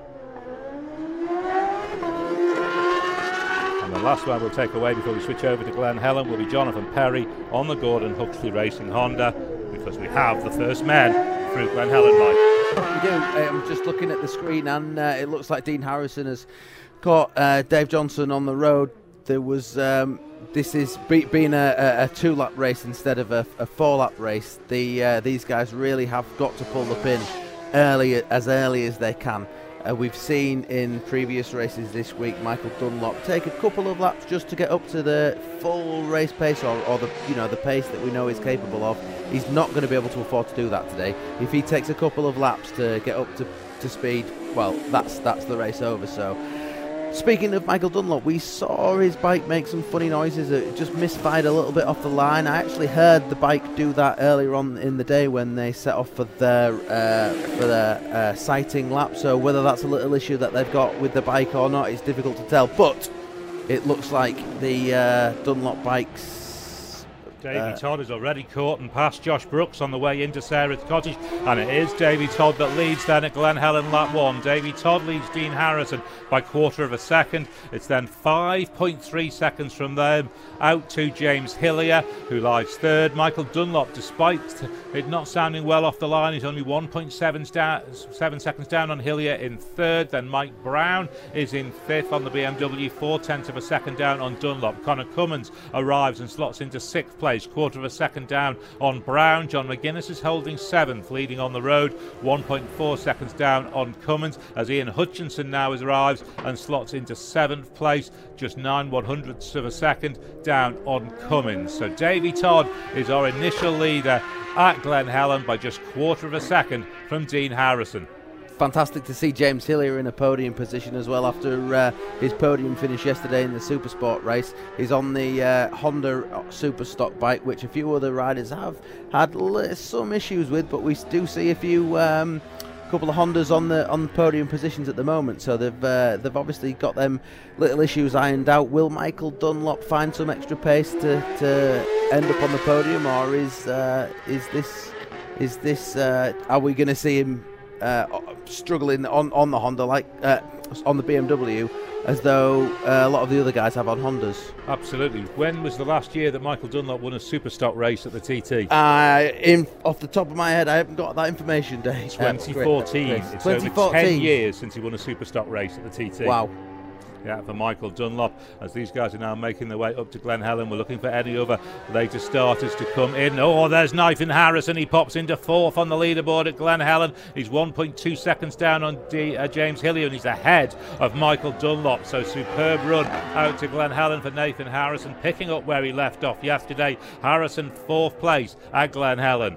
And the last one we'll take away before we switch over to Glen Helen will be Jonathan Perry on the Gordon Huxley Racing Honda, because we have the first men through Glen Helen, Mike. We do. I'm just looking at the screen, and it looks like Dean Harrison has got Dave Johnson on the road. There was this is being a 2-lap race instead of a 4-lap race. These guys really have got to pull the pin as early as they can. We've seen in previous races this week Michael Dunlop take a couple of laps just to get up to the full race pace or the pace that we know he's capable of. He's not going to be able to afford to do that today. If he takes a couple of laps to get up to speed, well, that's the race over. So speaking of Michael Dunlop, we saw his bike make some funny noises. It just misfired a little bit off the line. I actually heard the bike do that earlier on in the day when they set off for their sighting lap. So whether that's a little issue that they've got with the bike or not, it's difficult to tell. But it looks like the Dunlop bikes. Davy Todd is already caught and passed Josh Brooks on the way into Sarah's Cottage, and it is Davy Todd that leads then at Glen Helen lap 1. Davy Todd leads Dean Harrison by 1/4 second. It's then 5.3 seconds from them out to James Hillier, who lies third. Michael Dunlop, despite it not sounding well off the line, is only 1.7 seconds down on Hillier in third. Then Mike Brown is in fifth on the BMW, 0.4 seconds down on Dunlop. Connor Cummins arrives and slots into sixth place, 1/4 second down on Brown. John McGuinness is holding seventh, leading on the road, 1.4 seconds down on Cummins, as Ian Hutchinson now arrives and slots into seventh place, just 9/100ths of a second down on Cummins. So Davy Todd is our initial leader at Glen Helen by just 1/4 second from Dean Harrison. Fantastic to see James Hillier in a podium position as well after his podium finish yesterday in the Supersport race. He's on the Honda Superstock bike, which a few other riders have had some issues with, but we do see a few couple of Hondas on podium positions at the moment, so they've obviously got them little issues ironed out. Will Michael Dunlop find some extra pace to end up on the podium, or is this are we going to see him struggling on the Honda on the BMW, as though a lot of the other guys have on Hondas? Absolutely. When was the last year that Michael Dunlop won a Superstock race at the TT? Off the top of my head, I haven't got that information, Dave. 2014. It's over 10 years since he won a Superstock race at the TT. Wow. Yeah, for Michael Dunlop, as these guys are now making their way up to Glen Helen. We're looking for any other later starters to come in. Oh, there's Nathan Harrison. He pops into fourth on the leaderboard at Glen Helen. He's 1.2 seconds down on James Hillier, and he's ahead of Michael Dunlop. So superb run out to Glen Helen for Nathan Harrison, picking up where he left off yesterday. Harrison, fourth place at Glen Helen.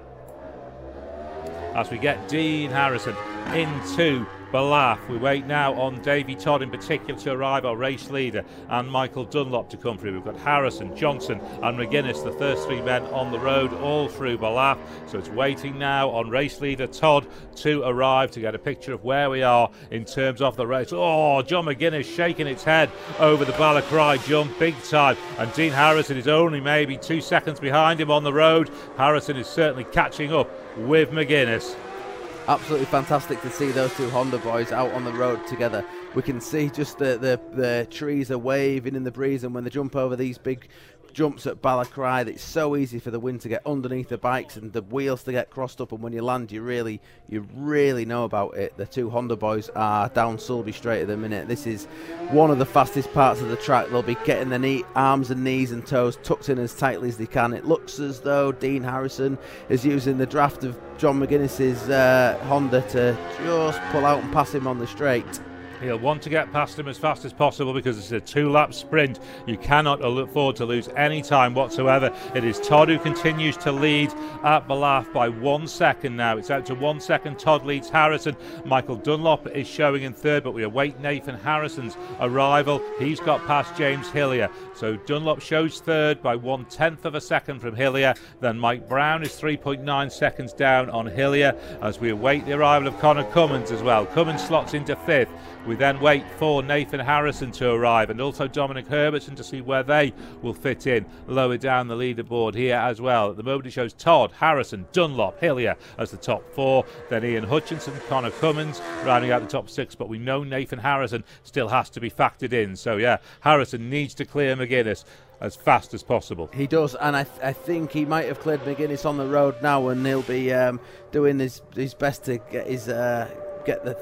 As we get Dean Harrison into Ballaugh, we wait now on Davy Todd in particular to arrive, our race leader, and Michael Dunlop to come through. We've got Harrison, Johnson and McGuinness, the first three men on the road, all through Ballaugh. So it's waiting now on race leader Todd to arrive to get a picture of where we are in terms of the race. Oh, John McGuinness shaking its head over the Balacry jump big time, and Dean Harrison is only maybe 2 seconds behind him on the road. Harrison is certainly catching up with McGuinness. Absolutely fantastic to see those two Honda boys out on the road together. We can see just the trees are waving in the breeze, and when they jump over these big jumps at Balacry, it's so easy for the wind to get underneath the bikes and the wheels to get crossed up, and when you land you really know about it. The two Honda boys are down Sulby Straight at the minute. This is one of the fastest parts of the track. They'll be getting their arms and knees and toes tucked in as tightly as they can. It looks as though Dean Harrison is using the draft of John McGuinness's Honda to just pull out and pass him on the straight. He'll want to get past him as fast as possible because it's a 2-lap sprint. You cannot afford to lose any time whatsoever. It is Todd who continues to lead at Ballaugh by 1 second now. It's out to 1 second. Todd leads Harrison. Michael Dunlop is showing in third, but we await Nathan Harrison's arrival. He's got past James Hillier. So Dunlop shows third by 1/10 of a second from Hillier. Then Mike Brown is 3.9 seconds down on Hillier as we await the arrival of Connor Cummins as well. Cummins slots into fifth. We then wait for Nathan Harrison to arrive, and also Dominic Herbertson, to see where they will fit in lower down the leaderboard here as well. At the moment it shows Todd, Harrison, Dunlop, Hillier as the top four, then Ian Hutchinson, Connor Cummins rounding out the top six, but we know Nathan Harrison still has to be factored in. So yeah, Harrison needs to clear McGuinness as fast as possible. He does, and I think he might have cleared McGuinness on the road now, and he'll be doing his best to get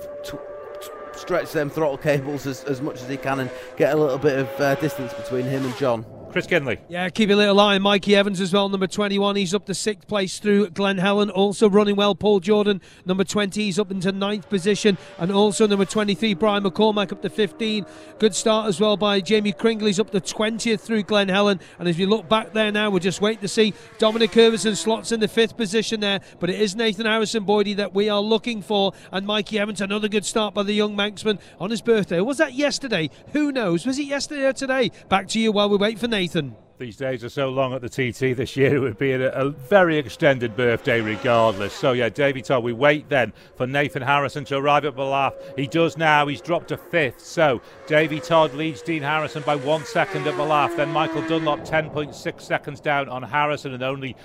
stretch them throttle cables as much as he can and get a little bit of distance between him and John. Chris Kinley. Yeah, keep a little eye on Mikey Evans as well, number 21. He's up to 6th place through Glen Helen. Also running well, Paul Jordan, number 20. He's up into 9th position. And also number 23, Brian McCormack, up to 15. Good start as well by Jamie Kringle. He's up to 20th through Glen Helen. And as you look back there now, we're just waiting to see Dominic Herbertson slots in the 5th position there. But it is Nathan Harrison, Boydie, that we are looking for. And Mikey Evans, another good start by the young Manxman on his birthday. Or was that yesterday? Who knows? Was it yesterday or today? Back to you while we wait for Nathan. These days are so long at the TT this year, it would be a very extended birthday regardless. So yeah, Davy Todd, we wait then for Nathan Harrison to arrive at Ballaugh. He does now, he's dropped to 5th. So Davy Todd leads Dean Harrison by 1 second at Ballaugh. Then Michael Dunlop 10.6 seconds down on Harrison and only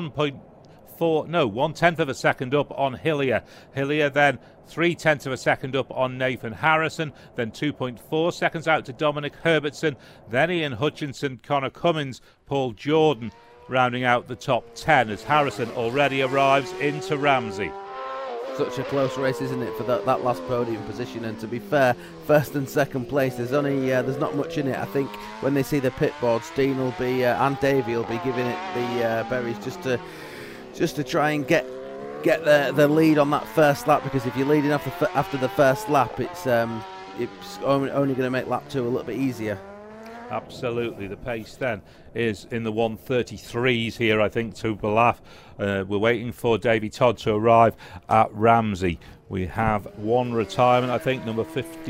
1/10 of a second up on Hillier. Hillier then 0.3 of a second up on Nathan Harrison, then 2.4 seconds out to Dominic Herbertson, then Ian Hutchinson, Connor Cummins, Paul Jordan rounding out the top 10 as Harrison already arrives into Ramsey. Such a close race, isn't it, for that last podium position? And to be fair, 1st and 2nd place, there's not much in it. I think when they see the pit boards, Dean will be and Davey will be giving it the berries just to try and get the lead on that first lap, because if you're leading after the first lap, it's only going to make lap 2 a little bit easier. Absolutely. The pace then is in the 1:33s here, I think, to Ballaugh. We're waiting for Davy Todd to arrive at Ramsey. We have one retirement, I think, number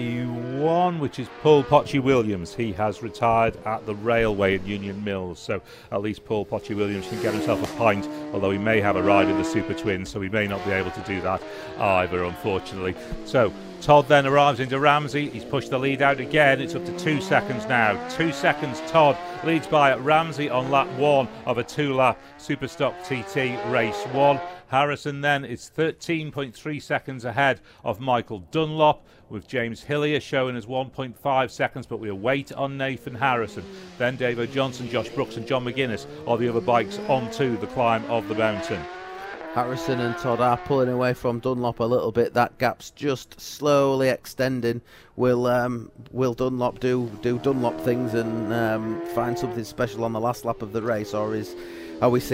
51, which is Paul Potchy-Williams. He has retired at the railway at Union Mills, so at least Paul Potchy-Williams can get himself a pint, although he may have a ride in the Super Twins, so he may not be able to do that either, unfortunately. So Todd then arrives into Ramsey. He's pushed the lead out again. It's up to 2 seconds now. 2 seconds Todd leads by at Ramsey on lap 1 of a 2-lap Superstock TT race 1. Harrison then is 13.3 seconds ahead of Michael Dunlop, with James Hillier showing as 1.5 seconds, but we await on Nathan Harrison. Then Dave Johnson, Josh Brooks and John McGuinness are the other bikes onto the climb of the mountain. Harrison and Todd are pulling away from Dunlop a little bit. That gap's just slowly extending. Will Dunlop do Dunlop things and find something special on the last lap of the race, or will we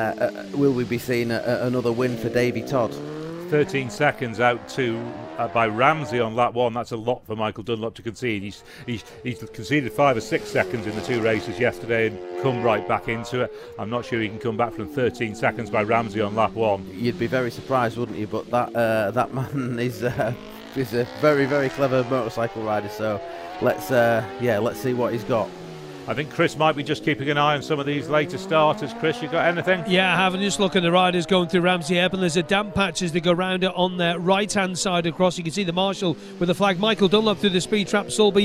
be seeing another win for Davy Todd? 13 seconds out to by Ramsey on lap 1. That's a lot for Michael Dunlop to concede. He's conceded 5 or 6 seconds in the 2 races yesterday and come right back into it. I'm not sure he can come back from 13 seconds by Ramsey on lap 1. You'd be very surprised, wouldn't you? But that man is a very, very clever motorcycle rider. So let's see what he's got. I think Chris might be just keeping an eye on some of these later starters. Chris, you got anything? Yeah, I have. And just look at the riders going through Ramsey Ebb, and there's a damp patch as they go round it on their right-hand side across. You can see the marshal with the flag. Michael Dunlop through the speed trap. Sulby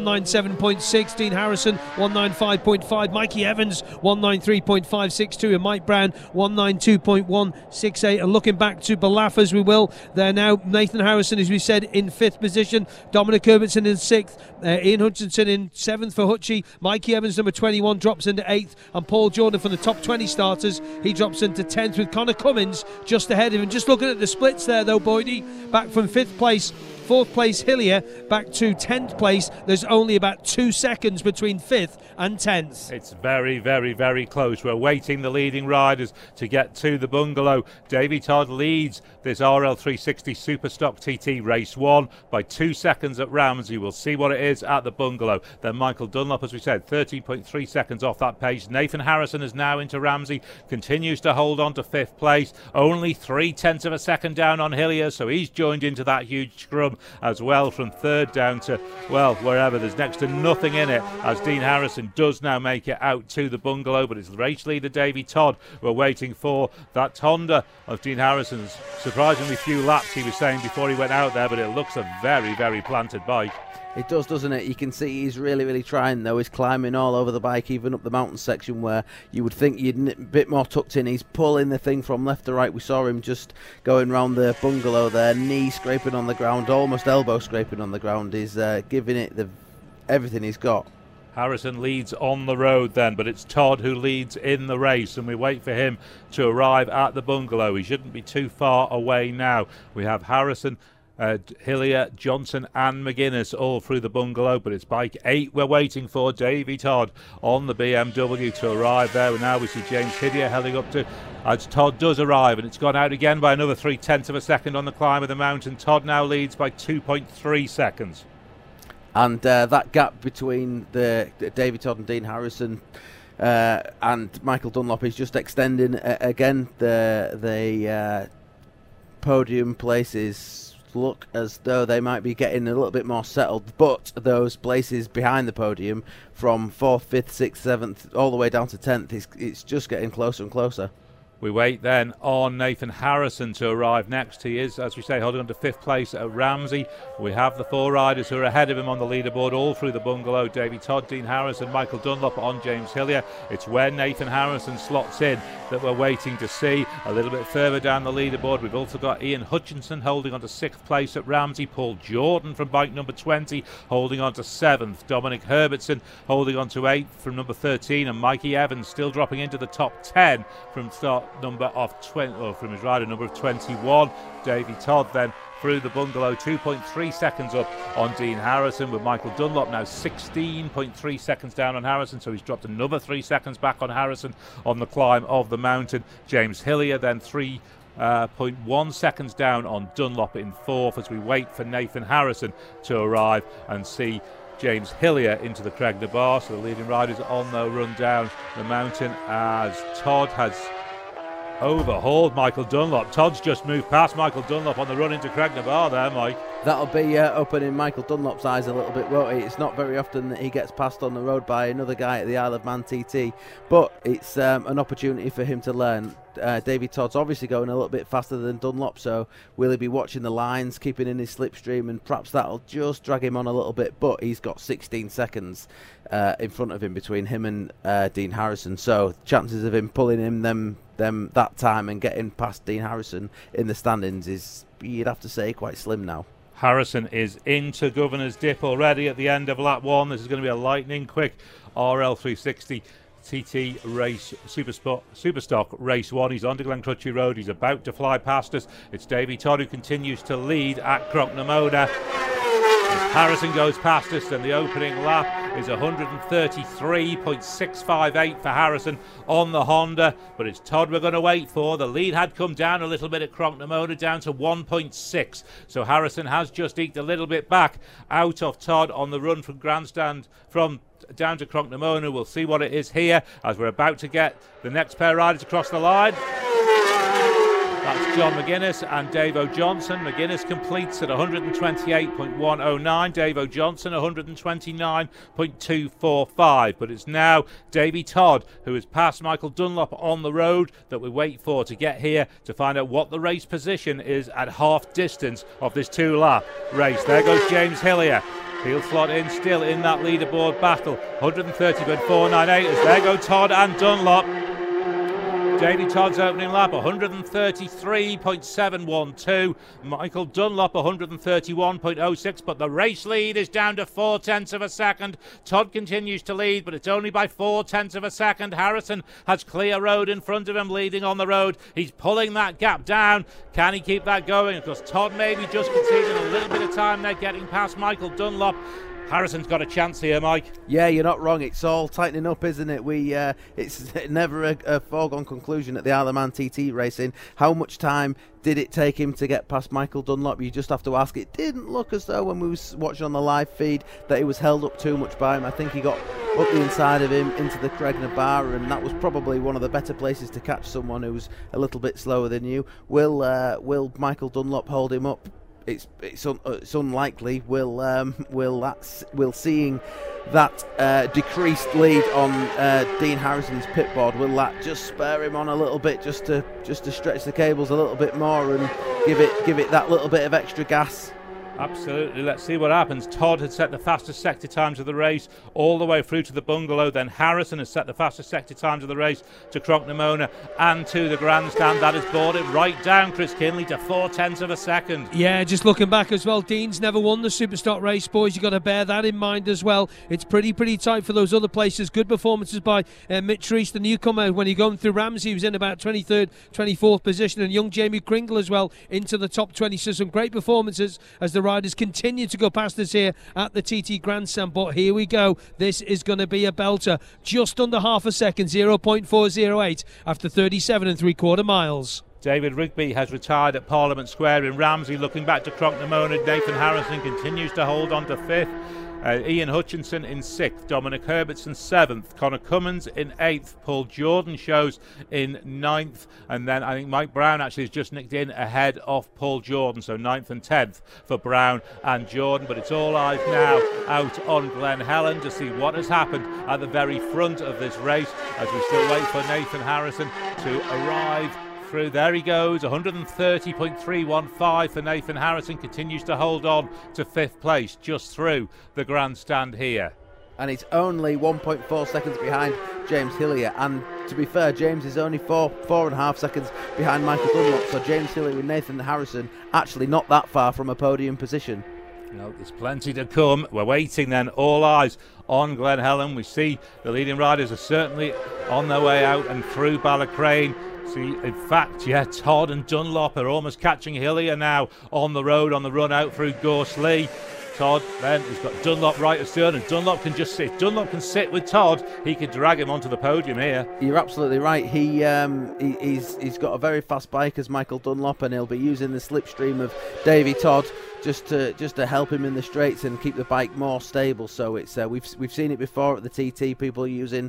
197.6. Dean Harrison 195.5. Mikey Evans 193.562. And Mike Brown 192.168. And looking back to Ballaugh as we will, there now Nathan Harrison, as we said, in 5th position. Dominic Herbertson in 6th. Ian Hutchinson in 7th for Hutchie. Mikey Evans, number 21, drops into 8th, and Paul Jordan from the top 20 starters, he drops into 10th with Connor Cummins just ahead of him. Just looking at the splits there though, Boydie, back from 5th place, 4th place Hillier, back to 10th place. There's only about 2 seconds between 5th and 10th. It's very, very, very close. We're waiting the leading riders to get to the bungalow. Davy Todd leads this RL360 Superstock TT race 1 by 2 seconds at Ramsey. We'll see what it is at the bungalow. Then Michael Dunlop, as we said, 13.3 seconds off that pace. Nathan Harrison is now into Ramsey, continues to hold on to 5th place, only 0.3 of a second down on Hillier, so he's joined into that huge scrum as well from 3rd down to, well, wherever. There's next to nothing in it as Dean Harrison does now make it out to the bungalow, but it's race leader Davy Todd we're waiting for. That Honda of Dean Harrison's surprisingly few laps, he was saying before he went out there, but it looks a very, very planted bike. It does, doesn't it? You can see he's really, really trying, though. He's climbing all over the bike, even up the mountain section where you would think you'd a bit more tucked in. He's pulling the thing from left to right. We saw him just going round the bungalow there, knee scraping on the ground, almost elbow scraping on the ground. He's giving it everything he's got. Harrison leads on the road then, but it's Todd who leads in the race, and we wait for him to arrive at the bungalow. He shouldn't be too far away now. We have Harrison Hillier, Johnson and McGuinness all through the bungalow, but it's bike 8 we're waiting for. Davy Todd on the BMW to arrive there. Now we see James Hillier heading up to as Todd does arrive, and it's gone out again by another 0.3 of a second on the climb of the mountain. Todd now leads by 2.3 seconds. And that gap between the Davy Todd and Dean Harrison and Michael Dunlop is just extending again. The podium places look as though they might be getting a little bit more settled, but those places behind the podium from 4th, 5th, 6th, 7th all the way down to 10th, it's just getting closer and closer. We wait then on Nathan Harrison to arrive next. He is, as we say, holding on to 5th place at Ramsey. We have the 4 riders who are ahead of him on the leaderboard all through the bungalow. Davy Todd, Dean Harrison, Michael Dunlop on James Hillier. It's when Nathan Harrison slots in that we're waiting to see. A little bit further down the leaderboard, we've also got Ian Hutchinson holding on to 6th place at Ramsey. Paul Jordan from bike number 20 holding on to 7th. Dominic Herbertson holding on to 8th from number 13. And Mikey Evans still dropping into the top 10 from start number of 20, or from his rider number of 21. Davy Todd then through the bungalow, 2.3 seconds up on Dean Harrison, with Michael Dunlop now 16.3 seconds down on Harrison, so he's dropped another 3 seconds back on Harrison on the climb of the mountain. James Hillier then 3.1 seconds down on Dunlop in 4th as we wait for Nathan Harrison to arrive and see James Hillier into the Cregner Bar. So the leading riders on their run down the mountain as Todd has overhauled Michael Dunlop. Todd's just moved past Michael Dunlop on the run into Cregner Bar there, Mike. That'll be opening Michael Dunlop's eyes a little bit, won't it? It's not very often that he gets passed on the road by another guy at the Isle of Man TT, but it's an opportunity for him to learn. Davy Todd's obviously going a little bit faster than Dunlop, so will he be watching the lines, keeping in his slipstream, and perhaps that'll just drag him on a little bit, but he's got 16 seconds in front of him between him and Dean Harrison, so chances of him pulling him them that time and getting past Dean Harrison in the standings is, you'd have to say, quite slim now. Harrison is into Governor's Dip already at the end of lap 1. This is going to be a lightning quick RL360 TT race, Superstock race 1. He's on to Glencrutchy Road. He's about to fly past us. It's Davy Todd who continues to lead at Crocknamona. Harrison goes past us, and the opening lap is 133.658 for Harrison on the Honda, but it's Todd we're going to wait for. The lead had come down a little bit at Crocknamona, down to 1.6, so Harrison has just eked a little bit back out of Todd on the run from Grandstand from down to Crocknamona. We'll see what it is here as we're about to get the next pair of riders across the line. That's John McGuinness and Davo Johnson. McGuinness completes at 128.109. Davo Johnson 129.245. But it's now Davy Todd who has passed Michael Dunlop on the road that we wait for to get here to find out what the race position is at half distance of this 2-lap race. There goes James Hillier. He'll slot in still in that leaderboard battle. 130.498 as there go Todd and Dunlop. Davy Todd's opening lap 133.712. Michael Dunlop 131.06, but the race lead is down to 0.4 of a second. Todd continues to lead, but it's only by 0.4 of a second. Harrison has clear road in front of him, leading on the road. He's pulling that gap down. Can he keep that going? Because Todd maybe just conceding a little bit of time there, getting past Michael Dunlop. Harrison's got a chance here, Mike. Yeah, you're not wrong. It's all tightening up, isn't it? It's never a foregone conclusion at the Isle of Man TT racing. How much time did it take him to get past Michael Dunlop? You just have to ask. It didn't look as though when we was watching on the live feed that he was held up too much by him. I think he got up the inside of him into the Cregner Bar, and that was probably one of the better places to catch someone who's a little bit slower than you. Will Michael Dunlop hold him up? It's unlikely. Will seeing that decreased lead on Dean Harrison's pitboard, will that just spur him on a little bit, just to stretch the cables a little bit more and give it that little bit of extra gas? Absolutely. Let's see what happens. Todd had set the fastest sector times of the race all the way through to the bungalow. Then Harrison has set the fastest sector times of the race to Crocknamona and to the grandstand. That has brought it right down, Chris Kinley, to 0.4 of a second. Yeah, just looking back as well, Dean's never won the Superstock race, boys. You've got to bear that in mind as well. It's pretty tight for those other places. Good performances by Mitch Reese, the newcomer. When you're going through Ramsey, he was in about 23rd, 24th position, and young Jamie Kringle as well into the top 20. So some great performances as the riders continue to go past us here at the TT Grandstand. But here we go. This is going to be a belter. Just under half a second, 0.408 after 37 3/4 miles. David Rigby has retired at Parliament Square in Ramsey. Looking back to Crocknamona, Nathan Harrison continues to hold on to 5th. Ian Hutchinson in 6th, Dominic Herbertson 7th, Connor Cummins in 8th, Paul Jordan shows in 9th, and then I think Mike Brown actually has just nicked in ahead of Paul Jordan, so 9th and 10th for Brown and Jordan. But it's all eyes now out on Glen Helen to see what has happened at the very front of this race as we still wait for Nathan Harrison to arrive through. There he goes, 130.315 for Nathan Harrison, continues to hold on to 5th place just through the grandstand here. And it's only 1.4 seconds behind James Hillier, and to be fair, James is only 4.5 seconds behind Michael Dunlop, so James Hillier and Nathan Harrison actually not that far from a podium position. No, there's plenty to come. We're waiting then, all eyes on Glen Helen. We see the leading riders are certainly on their way out and through Ballacrane. See, in fact, yeah, Todd and Dunlop are almost catching Hillier now on the road on the run out through Gorsley. Todd then has got Dunlop right astern, and Dunlop can just sit. Dunlop can sit with Todd. He could drag him onto the podium here. You're absolutely right. He's got a very fast bike as Michael Dunlop, and he'll be using the slipstream of Davy Todd just to help him in the straights and keep the bike more stable. So it's we've seen it before at the TT. People using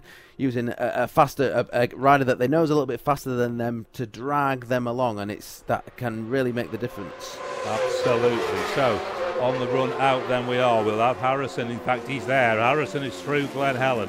a faster a rider that they know is a little bit faster than them to drag them along, and that can really make the difference. Absolutely. So on the run out then we'll have Harrison. In fact, he's there. Harrison is through Glen Helen.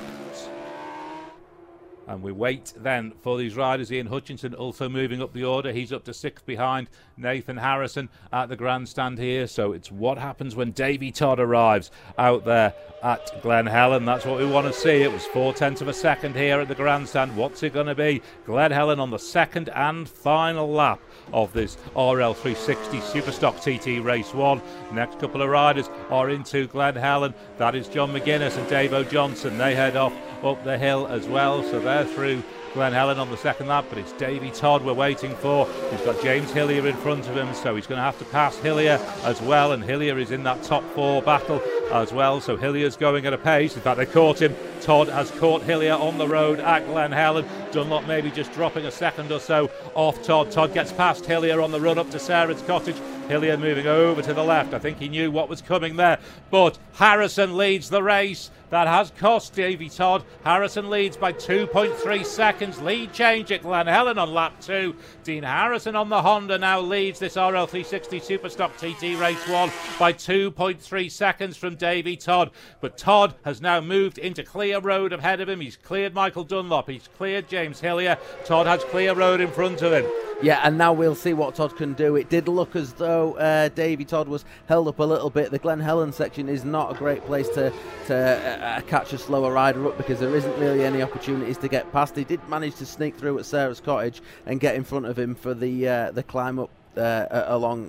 And we wait then for these riders. Ian Hutchinson also moving up the order. He's up to 6th behind Nathan Harrison at the grandstand here. So it's what happens when Davy Todd arrives out there at Glen Helen. That's what we want to see. It was 0.4 of a second here at the grandstand. What's it going to be? Glen Helen on the second and final lap of this RL360 Superstock TT Race 1. Next couple of riders are into Glen Helen. That is John McGuinness and Dave O'Johnson. They head off up the hill as well, so they're through Glen Helen on the second lap, but it's Davy Todd we're waiting for. He's got James Hillier in front of him, so he's going to have to pass Hillier as well, and Hillier is in that top 4 battle as well, so Hillier's going at a pace. In fact, they caught him. Todd has caught Hillier on the road at Glen Helen. Dunlop maybe just dropping a second or so off Todd. Todd gets past Hillier on the run up to Sarah's Cottage. Hillier moving over to the left. I think he knew what was coming there, but Harrison leads the race. That has cost Davy Todd. Harrison leads by 2.3 seconds. Lead change at Glen Helen on lap 2. Dean Harrison on the Honda now leads this RL360 Superstock TT Race 1 by 2.3 seconds from Davy Todd. But Todd has now moved into clear road ahead of him. He's cleared Michael Dunlop. He's cleared James Hillier. Todd has clear road in front of him. Yeah, and now we'll see what Todd can do. It did look as though Davy Todd was held up a little bit. The Glen Helen section is not a great place to catch a slower rider up because there isn't really any opportunities to get past. He did manage to sneak through at Sarah's Cottage and get in front of him for the climb up along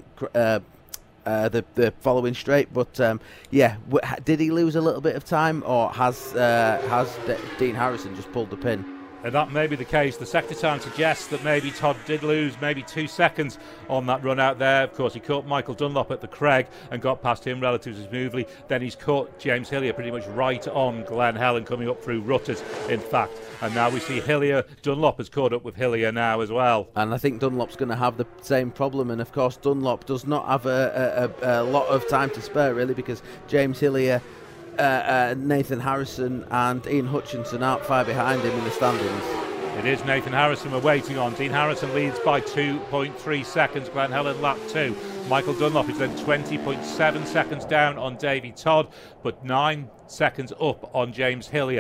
the following straight. But yeah, did he lose a little bit of time, or has Dean Harrison just pulled the pin? That may be the case. The sector time suggests that maybe Todd did lose maybe 2 seconds on that run out there. Of course, he caught Michael Dunlop at the Craig and got past him relatively smoothly. Then he's caught James Hillier pretty much right on Glen Helen, coming up through Rutters, in fact. And now we see Hillier. Dunlop has caught up with Hillier now as well. And I think Dunlop's going to have the same problem. And of course, Dunlop does not have a lot of time to spare, really, because James Hillier, Nathan Harrison and Ian Hutchinson aren't far behind him in the standings. It is Nathan Harrison we're waiting on. Dean Harrison leads by 2.3 seconds. Glen Helen lap 2. Michael Dunlop is then 20.7 seconds down on Davy Todd, but 9 seconds up on James Hillier.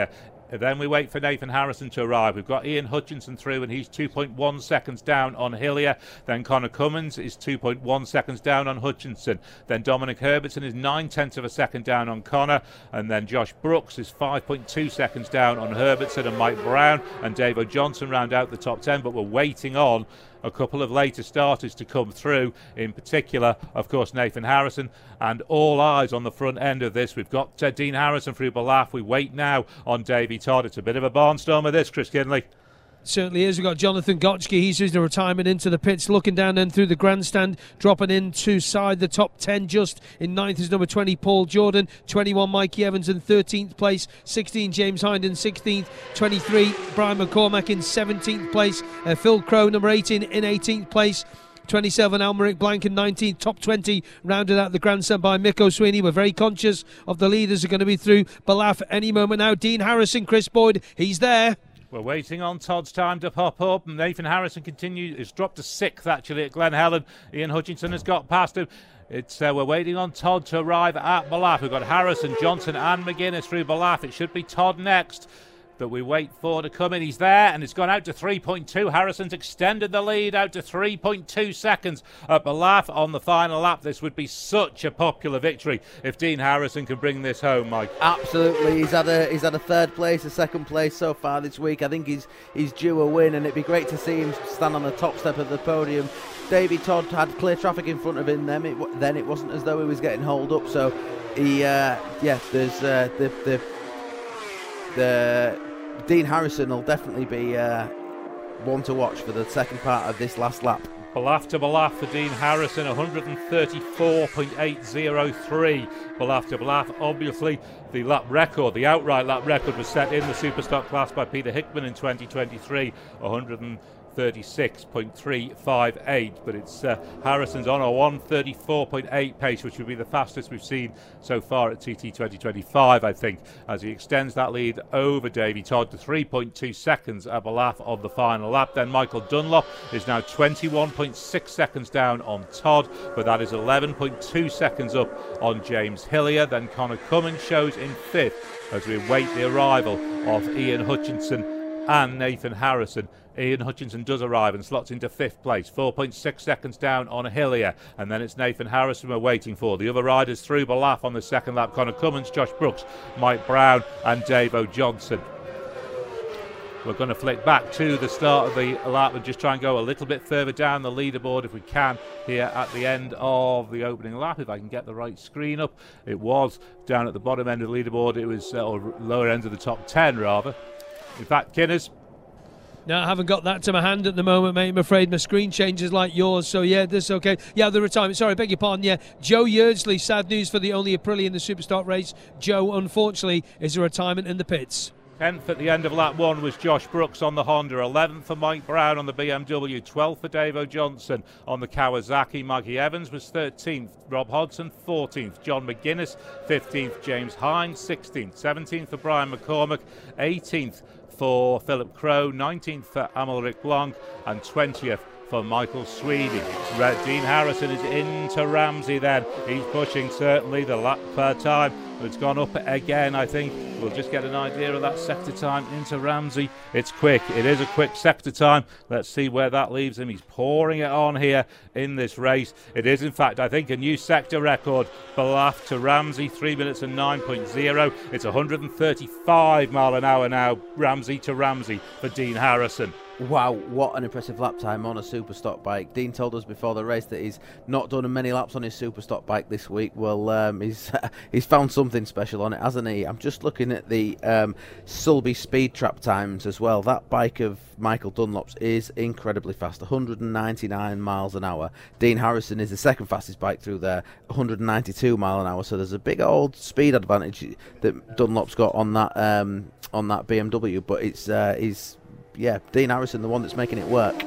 Then we wait for Nathan Harrison to arrive. We've got Ian Hutchinson through, and he's 2.1 seconds down on Hillier. Then Connor Cummins is 2.1 seconds down on Hutchinson. Then Dominic Herbertson is 0.9 of a second down on Connor. And then Josh Brooks is 5.2 seconds down on Herbertson, and Mike Brown and Dave O'Johnson round out the top 10. But we're waiting on a couple of later starters to come through, in particular, of course, Nathan Harrison, and all eyes on the front end of this. We've got Dean Harrison through Balaf. We wait now on Davey Todd. It's a bit of a barnstormer, this, Chris Kinley. Certainly is. We've got Jonathan Gotchke. He's using a retirement into the pits, looking down then through the grandstand, dropping into side the top 10 just. In 9th is number 20, Paul Jordan. 21, Mikey Evans in 13th place. 16, James Hind in 16th. 23, Brian McCormack in 17th place. Phil Crow, number 18, in 18th place. 27, Almeric Blank in 19th. Top 20 rounded out the grandstand by Mick O'Sweeney. We're very conscious of the leaders are going to be through Balaf any moment now. Dean Harrison, Chris Boyd, he's there. We're waiting on Todd's time to pop up. Nathan Harrison continues. It's dropped to 6th actually at Glen Helen. Ian Hutchinson has got past him. We're waiting on Todd to arrive at Balaf. We've got Harrison, Johnson and McGuinness through Balaf. It should be Todd next that we wait for to come in. He's there, and it's gone out to 3.2. Harrison's extended the lead out to 3.2 seconds at Balaf on the final lap. This would be such a popular victory if Dean Harrison can bring this home, Mike. Absolutely. He's had a third place, a second place so far this week. I think he's due a win, and it'd be great to see him stand on the top step of the podium. Davey Todd had clear traffic in front of him. Then it wasn't as though he was getting holed up. So there's the Dean Harrison will definitely be one to watch for the second part of this last lap. Balaf to Balaf for Dean Harrison, 134.803. Balaf to Balaf. Obviously, the lap record, the outright lap record, was set in the Superstock class by Peter Hickman in 2023, 136.358, but it's Harrison's on a 134.8 pace, which would be the fastest we've seen so far at TT 2025, I think, as he extends that lead over Davey Todd to 3.2 seconds at Balaf on the final lap. Then Michael Dunlop is now 21.6 seconds down on Todd, but that is 11.2 seconds up on James Hillier. Then Connor Cummins shows in 5th as we await the arrival of Ian Hutchinson and Nathan Harrison. Ian Hutchinson does arrive and slots into 5th place, 4.6 seconds down on Hillier, and then it's Nathan Harrison we're waiting for. The other riders through Balaf on the second lap: Connor Cummins, Josh Brooks, Mike Brown and Dave O'Johnson. We're going to flick back to the start of the lap and just try and go a little bit further down the leaderboard if we can here at the end of the opening lap, if I can get the right screen up. It was down at the bottom end of the leaderboard. It was or lower end of the top 10 rather. In fact, Kinners, no, I haven't got that to my hand at the moment, mate. I'm afraid my screen changes like yours. So, yeah, this is okay. Yeah, the retirement. Sorry, beg your pardon. Yeah, Joe Yeardsley. Sad news for the only Aprilia in the Superstock race. Joe, unfortunately, is a retirement in the pits. 10th at the end of lap 1 was Josh Brooks on the Honda. 11th for Mike Brown on the BMW. 12th for Dave O'Johnson on the Kawasaki. Mikey Evans was 13th. Rob Hodson 14th. John McGuinness 15th. James Hines 16th. 17th for Brian McCormack. 18th for Philip Crow, 19th for Amalric Blanc, and 20th for Michael Sweeney. Dean Harrison is into Ramsey then. He's pushing certainly the lap time. It's gone up again, I think. We'll just get an idea of that sector time into Ramsey. It's quick. It is a quick sector time. Let's see where that leaves him. He's pouring it on here in this race. It is, in fact, I think, a new sector record. Balaf to Ramsey, 3 minutes and 9.0. It's 135 mile an hour now, Ramsey to Ramsey for Dean Harrison. Wow, what an impressive lap time on a Superstock bike. Dean told us before the race that he's not done many laps on his Superstock bike this week. Well, he's found something special on it, hasn't he? I'm just looking at the Sulby Speed Trap times as well. That bike of Michael Dunlop's is incredibly fast, 199 miles an hour. Dean Harrison is the second fastest bike through there, 192 mile an hour. So there's a big old speed advantage that Dunlop's got on that BMW, but it's Dean Harrison, the one that's making it work.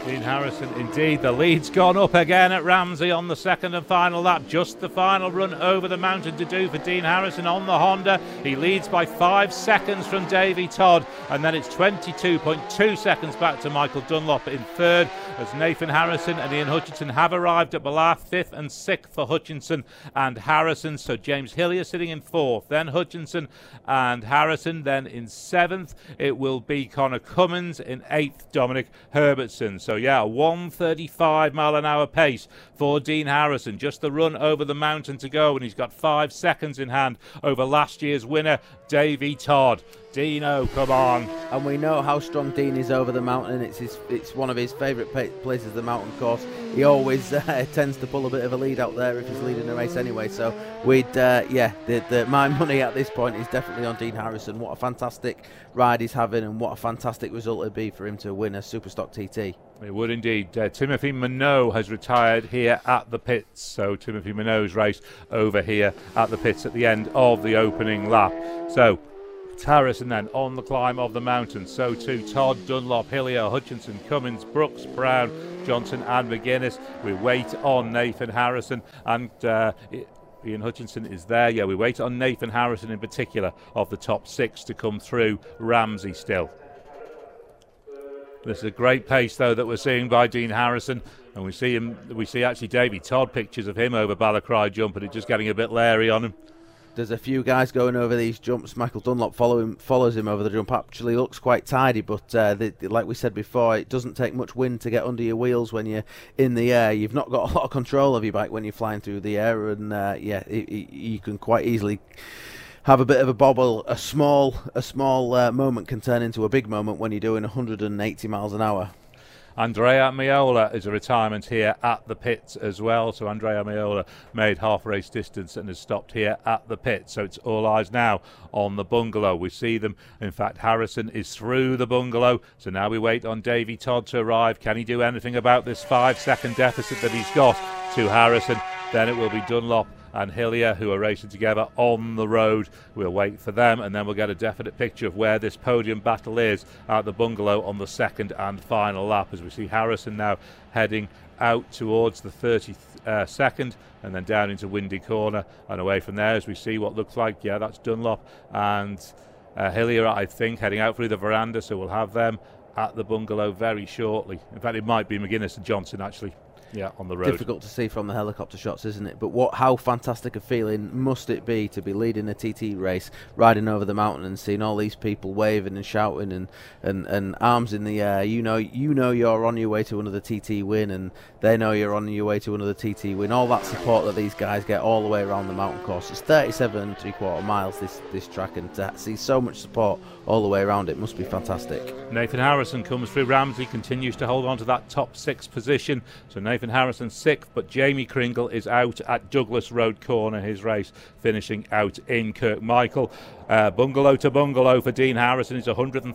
Dean Harrison, indeed, the lead's gone up again at Ramsey on the second and final lap. Just the final run over the mountain to do for Dean Harrison on the Honda. He leads by 5 seconds from Davy Todd, and then it's 22.2 seconds back to Michael Dunlop in third, as Nathan Harrison and Ian Hutchinson have arrived at Ballaugh, 5th and 6th for Hutchinson and Harrison. So James Hillier sitting in 4th, then Hutchinson and Harrison, then in 7th it will be Connor Cummins, in 8th Dominic Herbertson. So yeah, a 135 mile an hour pace for Dean Harrison. Just the run over the mountain to go, and he's got 5 seconds in hand over last year's winner, Davy Todd. Dino, come on. And we know how strong Dean is over the mountain. It's one of his favourite places, the mountain course. He always tends to pull a bit of a lead out there if he's leading a race anyway. So we'd, my money at this point is definitely on Dean Harrison. What a fantastic ride he's having, and what a fantastic result it'd be for him to win a Superstock TT. It would indeed. Timothy Minot has retired here at the pits. So Timothy Minot's race over here at the pits at the end of the opening lap. So it's Harrison then on the climb of the mountain. So too Todd, Dunlop, Hillier, Hutchinson, Cummins, Brooks, Brown, Johnson and McGuinness. We wait on Nathan Harrison, and Ian Hutchinson is there. Yeah, we wait on Nathan Harrison in particular of the top 6 to come through Ramsey still. This is a great pace though that we're seeing by Dean Harrison, and we see actually Davy Todd pictures of him over Ballacry jump, and it's just getting a bit leery on him. There's a few guys going over these jumps. Michael Dunlop follows him over the jump. Actually looks quite tidy, but like we said before, it doesn't take much wind to get under your wheels when you're in the air. You've not got a lot of control of your bike when you're flying through the air, and you can quite easily have a bit of a bobble. A small moment can turn into a big moment when you're doing 180 miles an hour. Andrea Miola is a retirement here at the pits as well. So Andrea Miola made half race distance and has stopped here at the pits. So it's all eyes now on the bungalow. We see them. In fact, Harrison is through the bungalow. So now we wait on Davy Todd to arrive. Can he do anything about this 5-second deficit that he's got to Harrison? Then it will be Dunlop and Hillier who are racing together on the road. We'll wait for them, and then we'll get a definite picture of where this podium battle is at the bungalow on the second and final lap, as we see Harrison now heading out towards the 32nd and then down into Windy Corner and away from there, as we see what looks like, yeah, that's Dunlop and Hillier, I think, heading out through the veranda. So we'll have them at the bungalow very shortly. In fact, it might be McGuinness and Johnson actually. Yeah, on the road. Difficult to see from the helicopter shots, isn't it? But how fantastic a feeling must it be to be leading a TT race, riding over the mountain and seeing all these people waving and shouting and arms in the air. You know you're on your way to another TT win, and they know you're on your way to another TT win. All that support that these guys get all the way around the mountain course. It's 37 3/4 miles this track, and to see so much support all the way around it must be fantastic. Nathan Harrison comes through Ramsey, continues to hold on to that top 6 position. So Nathan Harrison 6th, but Jamie Kringle is out at Douglas Road Corner, his race finishing out in Kirkmichael. Bungalow to bungalow for Dean Harrison is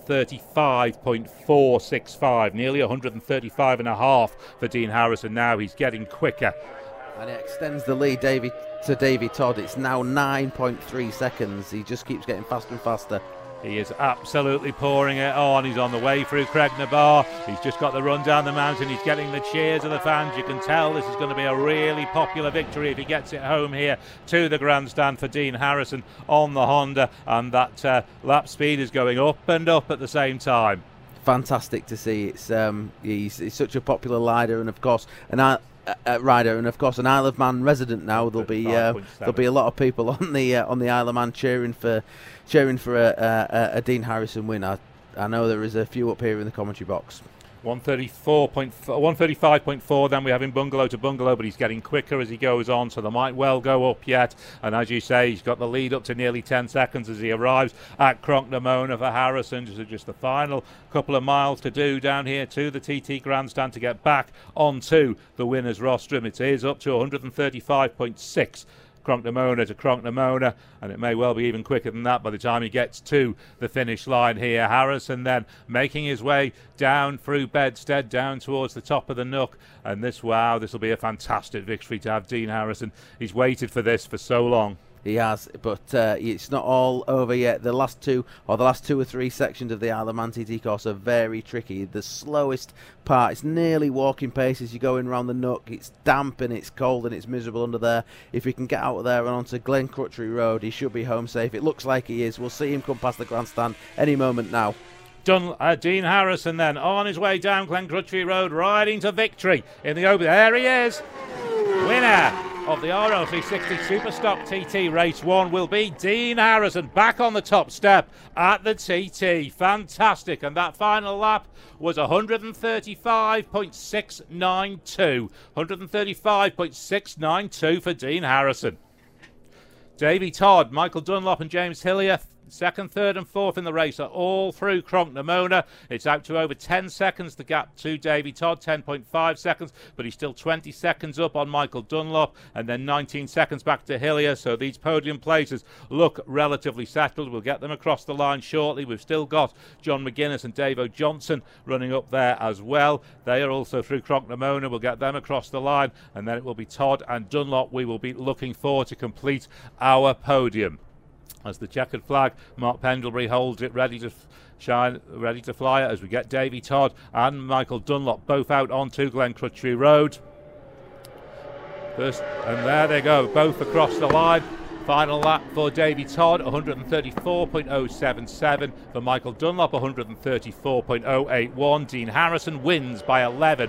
135.465, nearly 135.5 for Dean Harrison now. He's getting quicker. And it extends the lead to Davy Todd. It's now 9.3 seconds. He just keeps getting faster and faster. He is absolutely pouring it on. He's on the way through Craignabar. He's just got the run down the mountain. He's getting the cheers of the fans. You can tell this is going to be a really popular victory if he gets it home here to the grandstand for Dean Harrison on the Honda. And that lap speed is going up and up at the same time. Fantastic to see. It's he's such a popular rider, and of course an Isle of Man resident now. There'll be a lot of people on the Isle of Man cheering for a Dean Harrison win. I know there is a few up here in the commentary box. 135.4 then we have him bungalow to bungalow, but he's getting quicker as he goes on, so they might well go up yet. And as you say, he's got the lead up to nearly 10 seconds as he arrives at Cronknamona for Harrison. Just the final couple of miles to do down here to the TT grandstand to get back onto the winner's rostrum. It is up to 135.6 Cronknamona to Cronknamona, and it may well be even quicker than that by the time he gets to the finish line here. Harrison then making his way down through Bedstead, down towards the top of the Nook, and this will be a fantastic victory to have Dean Harrison. He's waited for this for so long. He has, but it's not all over yet. The last two or three sections of the Isle of Man TT course are very tricky. The slowest part, it's nearly walking pace as you're going around the nook. It's damp and it's cold and it's miserable under there. If he can get out of there and onto Glen Crutchery Road, he should be home safe. It looks like he is. We'll see him come past the grandstand any moment now. Dean Harrison then on his way down Glen Crutchery Road, riding to victory in the Open. There he is, winner of the RL360 Superstock TT Race 1 will be Dean Harrison, back on the top step at the TT. Fantastic. And that final lap was 135.692. 135.692 for Dean Harrison. Davy Todd, Michael Dunlop and James Hillier, second, third and fourth in the race are all through Cronk-Namona. It's out to over 10 seconds, the gap to Davy Todd, 10.5 seconds, but he's still 20 seconds up on Michael Dunlop, and then 19 seconds back to Hillier. So these podium places look relatively settled. We'll get them across the line shortly. We've still got John McGuinness and Davo Johnson running up there as well. They are also through Cronk-Namona. We'll get them across the line, and then it will be Todd and Dunlop. We will be looking forward to complete our podium. As the checkered flag, Mark Pendlebury holds it ready to shine, ready to fly it as we get Davy Todd and Michael Dunlop both out onto Glen Crutchery Road. First, and there they go, both across the line. Final lap for Davy Todd, 134.077. For Michael Dunlop, 134.081. Dean Harrison wins by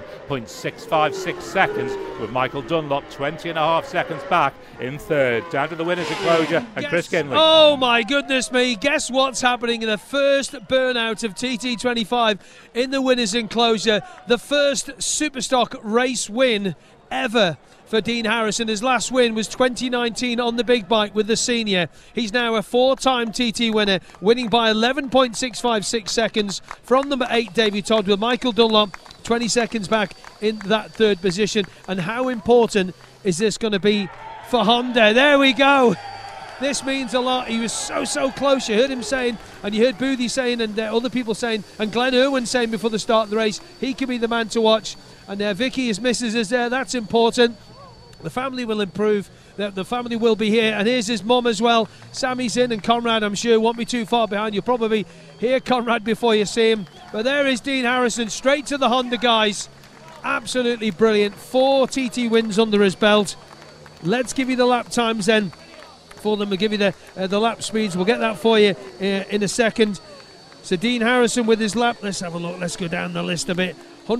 11.656 seconds, with Michael Dunlop 20.5 seconds back in third. Down to the winners' enclosure and Chris Kinley. Oh my goodness me, guess what's happening in the first burnout of TT25 in the winners' enclosure. The first Superstock race win ever for Dean Harrison. His last win was 2019 on the big bike with the senior. He's now a four-time TT winner, winning by 11.656 seconds from number 8 Davy Todd, with Michael Dunlop 20 seconds back in that third position. And how important is this going to be for Honda? There we go. This means a lot. He was so close. You heard him saying, and you heard Boothie saying, and other people saying, and Glenn Irwin saying before the start of the race, he could be the man to watch. And Vicky, his missus, is there. That's important. The family will improve. The family will be here. And here's his mum as well. Sammy's in, and Conrad, I'm sure, won't be too far behind. You'll probably hear Conrad before you see him. But there is Dean Harrison, straight to the Honda guys. Absolutely brilliant. 4 TT wins under his belt. Let's give you the lap times then for them. We'll give you the lap speeds. We'll get that for you in a second. So Dean Harrison with his lap. Let's have a look. Let's go down the list a bit.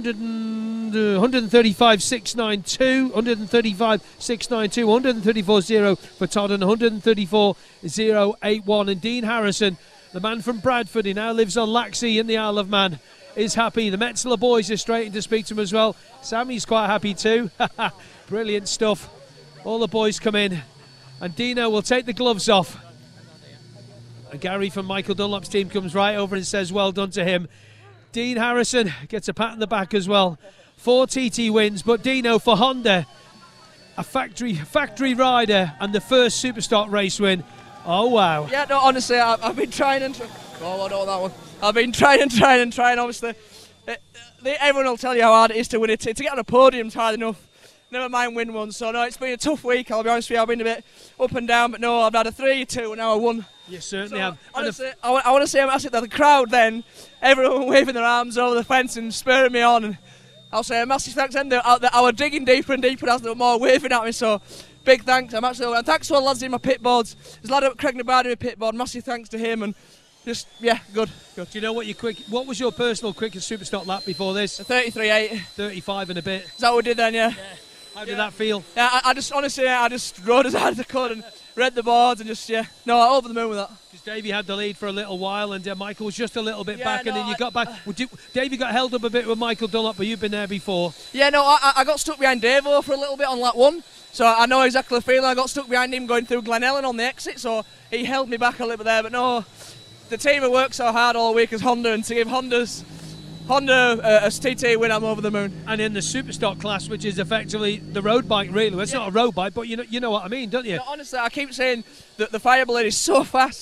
135.692, 135.692, 134.0 for Todd, and 134.081. And Dean Harrison, the man from Bradford, he now lives on Laxey in the Isle of Man, is happy. The Metzler boys are straight in to speak to him as well. Sammy's quite happy too. Brilliant stuff. All the boys come in, and Dino will take the gloves off. And Gary from Michael Dunlop's team comes right over and says well done to him. Dean Harrison gets a pat on the back as well. 4 TT wins, but Dino for Honda, a factory rider, and the first Superstock race win. Oh wow! Yeah, no, honestly, I've been trying and oh, I don't want that one. I've been trying. Obviously, everyone will tell you how hard it is to win it. To get on a podium's hard enough. Never mind win one. So no, it's been a tough week. I'll be honest with you. I've been a bit up and down, but no, I've had a 3, 2, and now a 1. You certainly have. Honestly, I want to say I'm massive that the crowd then, everyone waving their arms over the fence and spurring me on. And I'll say a massive thanks to them. I was digging deeper and deeper as there were more waving at me. So big thanks. And thanks to all the lads in my pit boards. There's a lad up Craig Nabard in my pit board. Massive thanks to him. And just, yeah, good. Do you know what was your personal quickest Superstock lap before this? 33.8. 35 and a bit. Is that what we did then, yeah? How did that feel? Yeah, I just rode as hard as I could and read the boards and just, over the moon with that. Because Davey had the lead for a little while and Michael was just a little bit back, and then you got back. Davey got held up a bit with Michael Dunlop, but you've been there before. Yeah, no, I got stuck behind Davo for a little bit on lap 1, so I know exactly the feeling. I got stuck behind him going through Glen Ellen on the exit, so he held me back a little bit there. But no, the team have worked so hard all week as Honda, and to give Honda a TT win, I'm over the moon. And in the Superstock class, which is effectively the road bike, really. Well, it's not a road bike, but you know what I mean, don't you? No, honestly, I keep saying that the Fireball is so fast.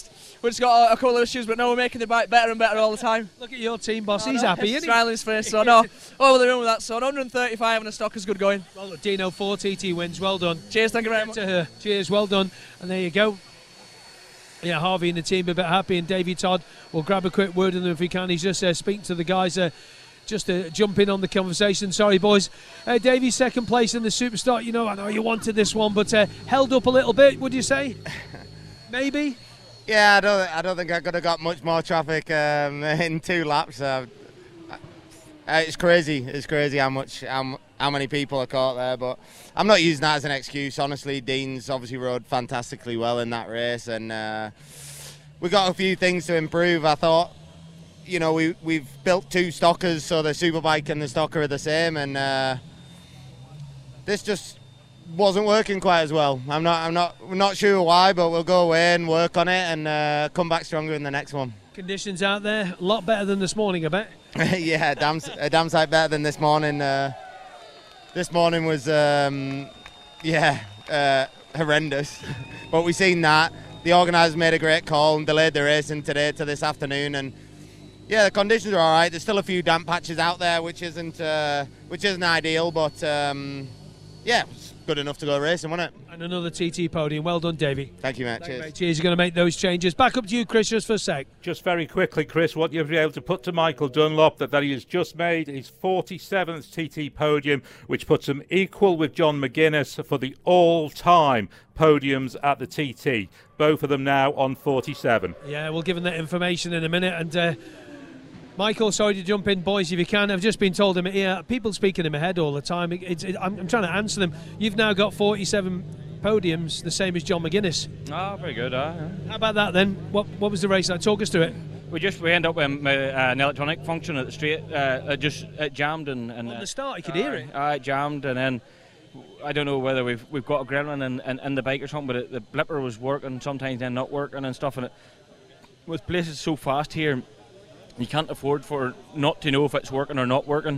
We've just got a couple of issues, but no, we're making the bike better and better all the time. Look at your team boss, he's happy, isn't he? Smiling his face, so no, over the moon with that. So 135 and a stock is good going. Well, Dino, 4 TT wins, well done. Cheers, thank you very much. To her. Cheers, well done. And there you go. Yeah, Harvey and the team are a bit happy, and Davey Todd will grab a quick word with them if he can. He's just speaking to the guys, just to jump in on the conversation. Sorry, boys. Davey, second place in the Superstock. You know, I know you wanted this one, but held up a little bit, would you say? Maybe? Yeah, I don't think I could have got much more traffic in 2 laps. It's crazy. It's crazy how many people are caught there. But I'm not using that as an excuse. Honestly, Dean's obviously rode fantastically well in that race, and we got a few things to improve. I thought, you know, we've built 2 stockers, so the Superbike and the stocker are the same, and this just wasn't working quite as well. I'm not sure why, but we'll go away and work on it and come back stronger in the next one. Conditions out there a lot better than this morning, I bet. Yeah, a damn sight better than this morning. This morning was horrendous, but we've seen that. The organisers made a great call and delayed the racing today to this afternoon, and yeah, the conditions are all right. There's still a few damp patches out there, which isn't ideal, but yeah, it's good enough to go racing, wasn't it? And another TT podium. Well done, Davey. Thank you, mate. Cheers. Mate. Cheers. You're going to make those changes. Back up to you, Chris, just for a sec. Just very quickly, Chris, what you've been able to put to Michael Dunlop that he has just made his 47th TT podium, which puts him equal with John McGuinness for the all-time podiums at the TT. Both of them now on 47. Yeah, we'll give him that information in a minute. And Michael, sorry to jump in, boys, if you can. I've just been told him here, people speaking in my head all the time. I'm trying to answer them. You've now got 47 podiums, the same as John McGuinness. Oh, very good. How about that then? What was the race like? Talk us through it. We end up with an electronic function at the straight. It jammed and on the start, you could hear it. It jammed, and then I don't know whether we've got a gremlin in the bike or something, but the blipper was working sometimes, then not working and stuff. And it with places so fast here, you can't afford for not to know if it's working or not working,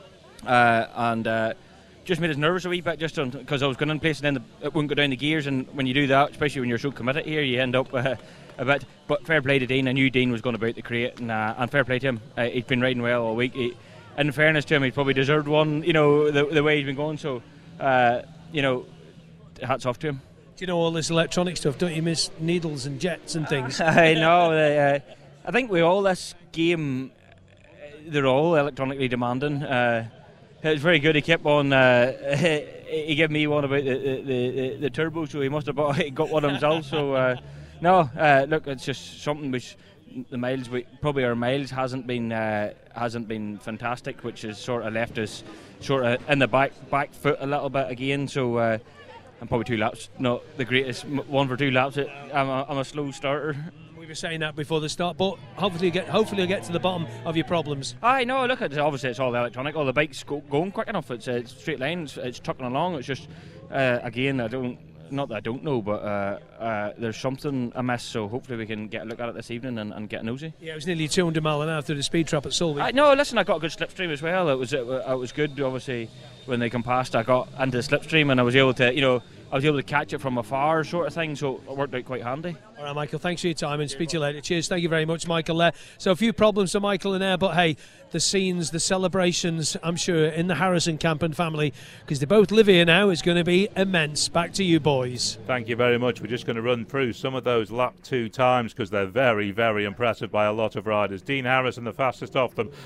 and just made us nervous a wee bit, just because I was going in place and then it wouldn't go down the gears, and when you do that, especially when you're so committed here, you end up a bit. But fair play to Dean. I knew Dean was going to beat the crate, and fair play to him. He's been riding well all week. In fairness to him, he's probably deserved one. You know, the way he's been going. So, you know, hats off to him. Do you know all this electronic stuff? Don't you miss needles and jets and things? I know. I think with all this game, they're all electronically demanding. It was very good. He kept on. He gave me one about the turbo, so he must have got one himself. So no, look, it's just something which the miles, our miles hasn't been fantastic, which has sort of left us sort of in the back foot a little bit again. So I'm probably 2 laps, not the greatest one for 2 laps. I'm a slow starter. We were saying that before the start, but hopefully you'll get to the bottom of your problems. I know. Look, obviously it's all electronic. All the bike's going quick enough. It's a straight line. It's trucking along. It's just again, not that I don't know, but there's something amiss. So hopefully we can get a look at it this evening and get nosy. Yeah, it was nearly 200 mile an hour through the speed trap at Sulby. No, listen, I got a good slipstream as well. It was good. Obviously, when they come past, I got into the slipstream and I was able to catch it from afar, sort of thing. So it worked out quite handy. All right, Michael, thanks for your time and speak to you later. Cheers, thank you very much, Michael. So a few problems for Michael in there, but hey, the scenes, the celebrations, I'm sure, in the Harrison camp and family, because they both live here now, is going to be immense. Back to you, boys. Thank you very much. We're just going to run through some of those lap 2 times because they're very, very impressive by a lot of riders. Dean Harrison, the fastest of them,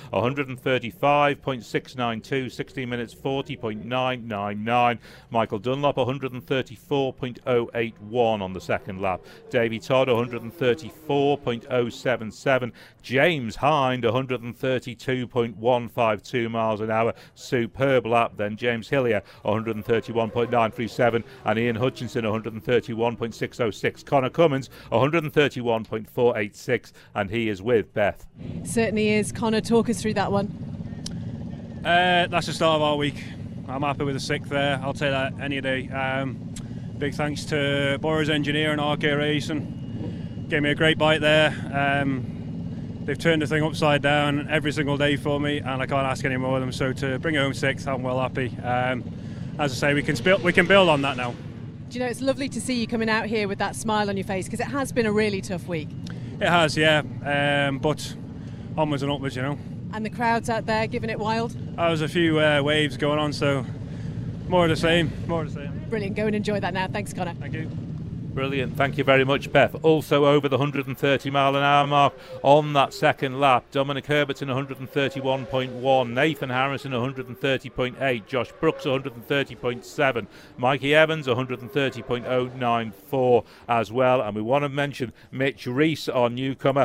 135.692, 16 minutes 40.999. Michael Dunlop, 134.081 on the second lap. Davey Todd, 134.077. James Hind, 132.152 miles an hour. Superb lap. Then James Hillier, 131.937. And Ian Hutchinson, 131.606. Connor Cummins, 131.486. And he is with Beth. Certainly is. Connor, talk us through that one. That's the start of our week. I'm happy with the 6th there. I'll take that any day. Big thanks to Boris Engineer and RK Racing. Gave me a great bite there. They've turned the thing upside down every single day for me, and I can't ask any more of them. So to bring home 6th, I'm well happy. As I say, we can build on that now. Do you know, it's lovely to see you coming out here with that smile on your face, because it has been a really tough week. It has, yeah, but onwards and upwards, you know. And the crowds out there giving it wild? There was a few waves going on, so more of the same, Brilliant, go and enjoy that now. Thanks, Connor. Thank you. Brilliant, thank you very much, Beth. Also over the 130 mile an hour mark on that second lap. Dominic Herbertson 131.1, Nathan Harrison 130.8, Josh Brooks 130.7, Mikey Evans 130.094 as well. And we want to mention Mitch Reese, our newcomer,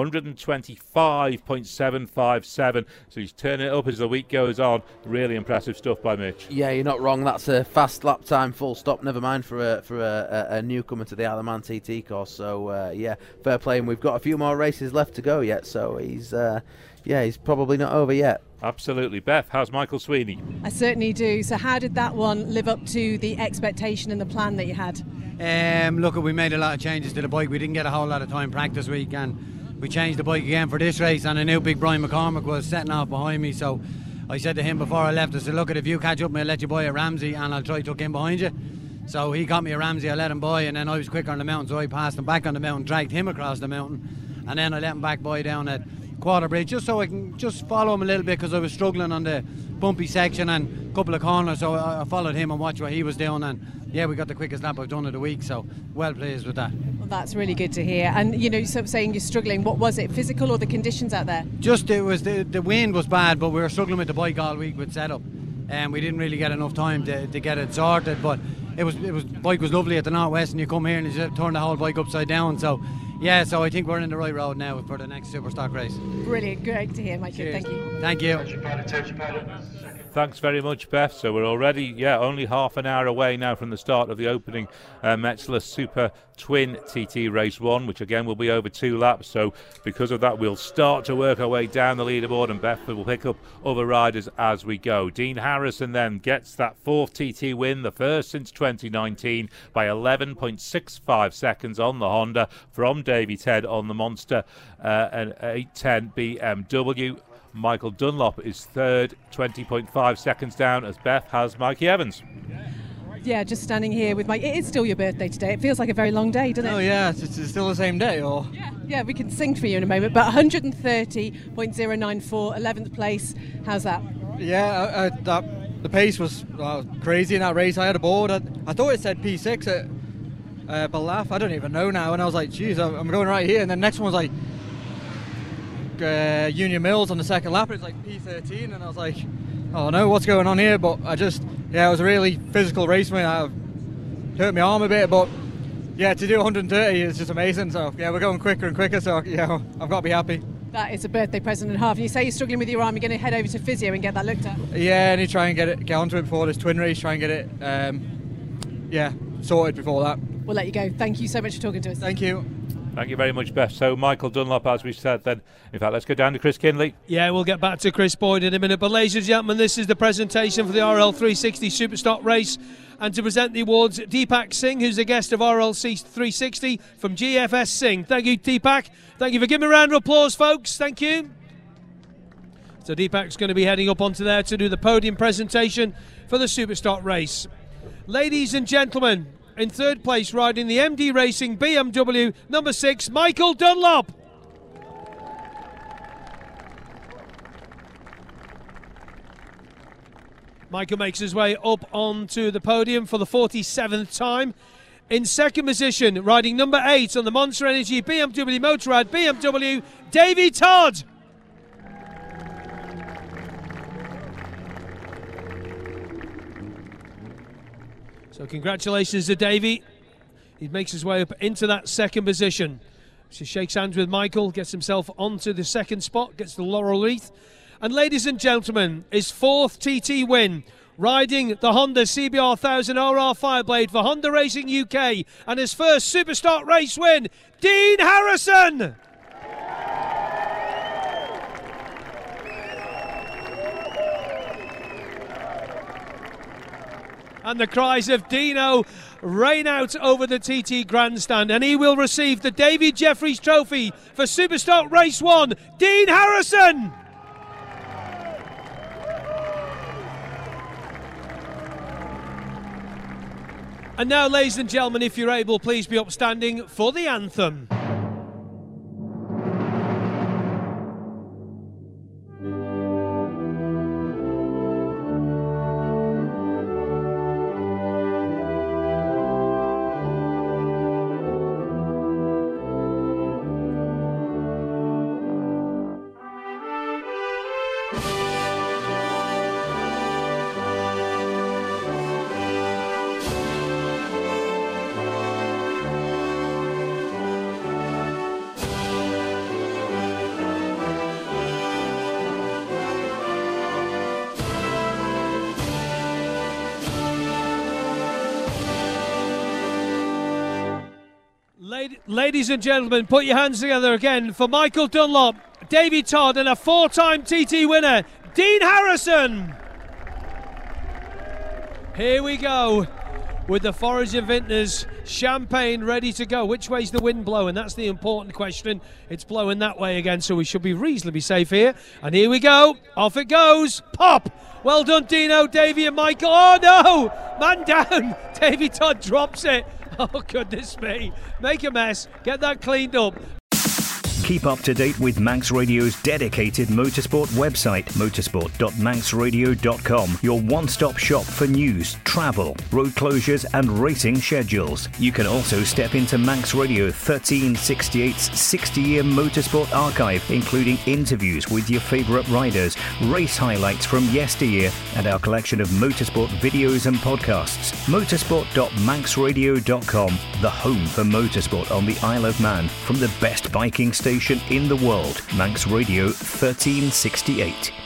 125.757. So he's turning it up as the week goes on. Really impressive stuff by Mitch. Yeah, you're not wrong. That's a fast lap time, full stop. Never mind for a newcomer to the Isle of Man TT course. So yeah, fair play. And we've got a few more races left to go yet. So he's probably not over yet. Absolutely. Beth, how's Michael Sweeney? I certainly do. So how did that one live up to the expectation and the plan that you had? Look, we made a lot of changes to the bike. We didn't get a whole lot of time practice week, and we changed the bike again for this race. And I knew big Brian McCormick was setting off behind me, so I said to him before I left, I said, look, if you catch up, I'll let you buy a Ramsey and I'll try to tuck in behind you. So he got me a Ramsey, I let him buy, and then I was quicker on the mountain, so I passed him back on the mountain, dragged him across the mountain, and then I let him back by down at Quarterbridge, just so I can just follow him a little bit, because I was struggling on the bumpy section and a couple of corners, so I followed him and watched what he was doing, and yeah, we got the quickest lap I've done of the week, so well pleased with that. Well, that's really good to hear. And you know, you're sort of saying you're struggling. What was it, physical or the conditions out there? Just it was the wind was bad, but we were struggling with the bike all week with setup, and we didn't really get enough time to get it sorted. But bike was lovely at the Northwest, and you come here and you just turn the whole bike upside down. So yeah, so I think we're in the right road now for the next Superstock race. Brilliant, great to hear, Michael. Cheers. Thank you. Thank you. Thanks very much, Beth. So we're already, only half an hour away now from the start of the opening Metzeler Super Twin TT Race 1, which again will be over 2 laps. So because of that, we'll start to work our way down the leaderboard, and Beth will pick up other riders as we go. Dean Harrison then gets that 4th TT win, the first since 2019, by 11.65 seconds on the Honda from Davy Ted on the Monster, an 810 BMW. Michael Dunlop is third, 20.5 seconds down, as Beth has Mikey Evans. Yeah, just standing here with Mike. It is still your birthday today. It feels like a very long day, doesn't it? Oh yeah, it's still the same day, or? Yeah, we can sing for you in a moment, but 130.094, 11th place. How's that? Yeah, the pace was crazy in that race. I had a board. I thought it said P6 at Balaf. I don't even know now. And I was like, geez, I'm going right here. And then the next one was like Union Mills on the second lap. It's like P13, and I was like, oh no, what's going on here? But it was a really physical race for me. I hurt my arm a bit, but yeah, to do 130 is just amazing. So yeah, we're going quicker and quicker, so yeah, I've got to be happy. That is a birthday present and a half. You say you're struggling with your arm, you're going to head over to physio and get that looked at? Yeah, I need to try and get onto it before this twin race, try and get it sorted before that. We'll let you go. Thank you so much for talking to us. Thank you. Thank you very much, Beth. So Michael Dunlop, as we said then. In fact, let's go down to Chris Kinley. Yeah, we'll get back to Chris Boyd in a minute. But ladies and gentlemen, this is the presentation for the RL360 Superstock race. And to present the awards, Deepak Singh, who's a guest of RL360 from GFS Singh. Thank you, Deepak. Thank you for giving me a round of applause, folks. Thank you. So Deepak's going to be heading up onto there to do the podium presentation for the Superstock race. Ladies and gentlemen, in third place, riding the MD Racing BMW number 6, Michael Dunlop. Michael makes his way up onto the podium for the 47th time. In second position, riding number 8 on the Monster Energy BMW Motorrad BMW, Davy Todd. So congratulations to Davey. He makes his way up into that second position. She shakes hands with Michael, gets himself onto the second spot, gets the laurel wreath. And ladies and gentlemen, his 4th TT win, riding the Honda CBR 1000 OR Fireblade for Honda Racing UK, and his first Superstock race win, Dean Harrison. And the cries of Dino rain out over the TT grandstand, and he will receive the Davy Jeffries Trophy for Superstock Race 1, Dean Harrison! And now, ladies and gentlemen, if you're able, please be upstanding for the anthem. Ladies and gentlemen, put your hands together again for Michael Dunlop, Davey Todd, and a 4-time TT winner, Dean Harrison. Here we go with the Forager Vintners champagne ready to go. Which way's the wind blowing? That's the important question. It's blowing that way again, so we should be reasonably safe here. And here we go. Off it goes. Pop. Well done, Dino, Davey and Michael. Oh, no. Man down. Davey Todd drops it. Oh, goodness me. Make a mess. Get that cleaned up. Keep up to date with Manx Radio's dedicated motorsport website, motorsport.manxradio.com, your one-stop shop for news, travel, road closures and racing schedules. You can also step into Manx Radio 1368's 60-year motorsport archive, including interviews with your favourite riders, race highlights from yesteryear, and our collection of motorsport videos and podcasts. Motorsport.manxradio.com, the home for motorsport on the Isle of Man, from the best biking station in the world, Manx Radio 1368.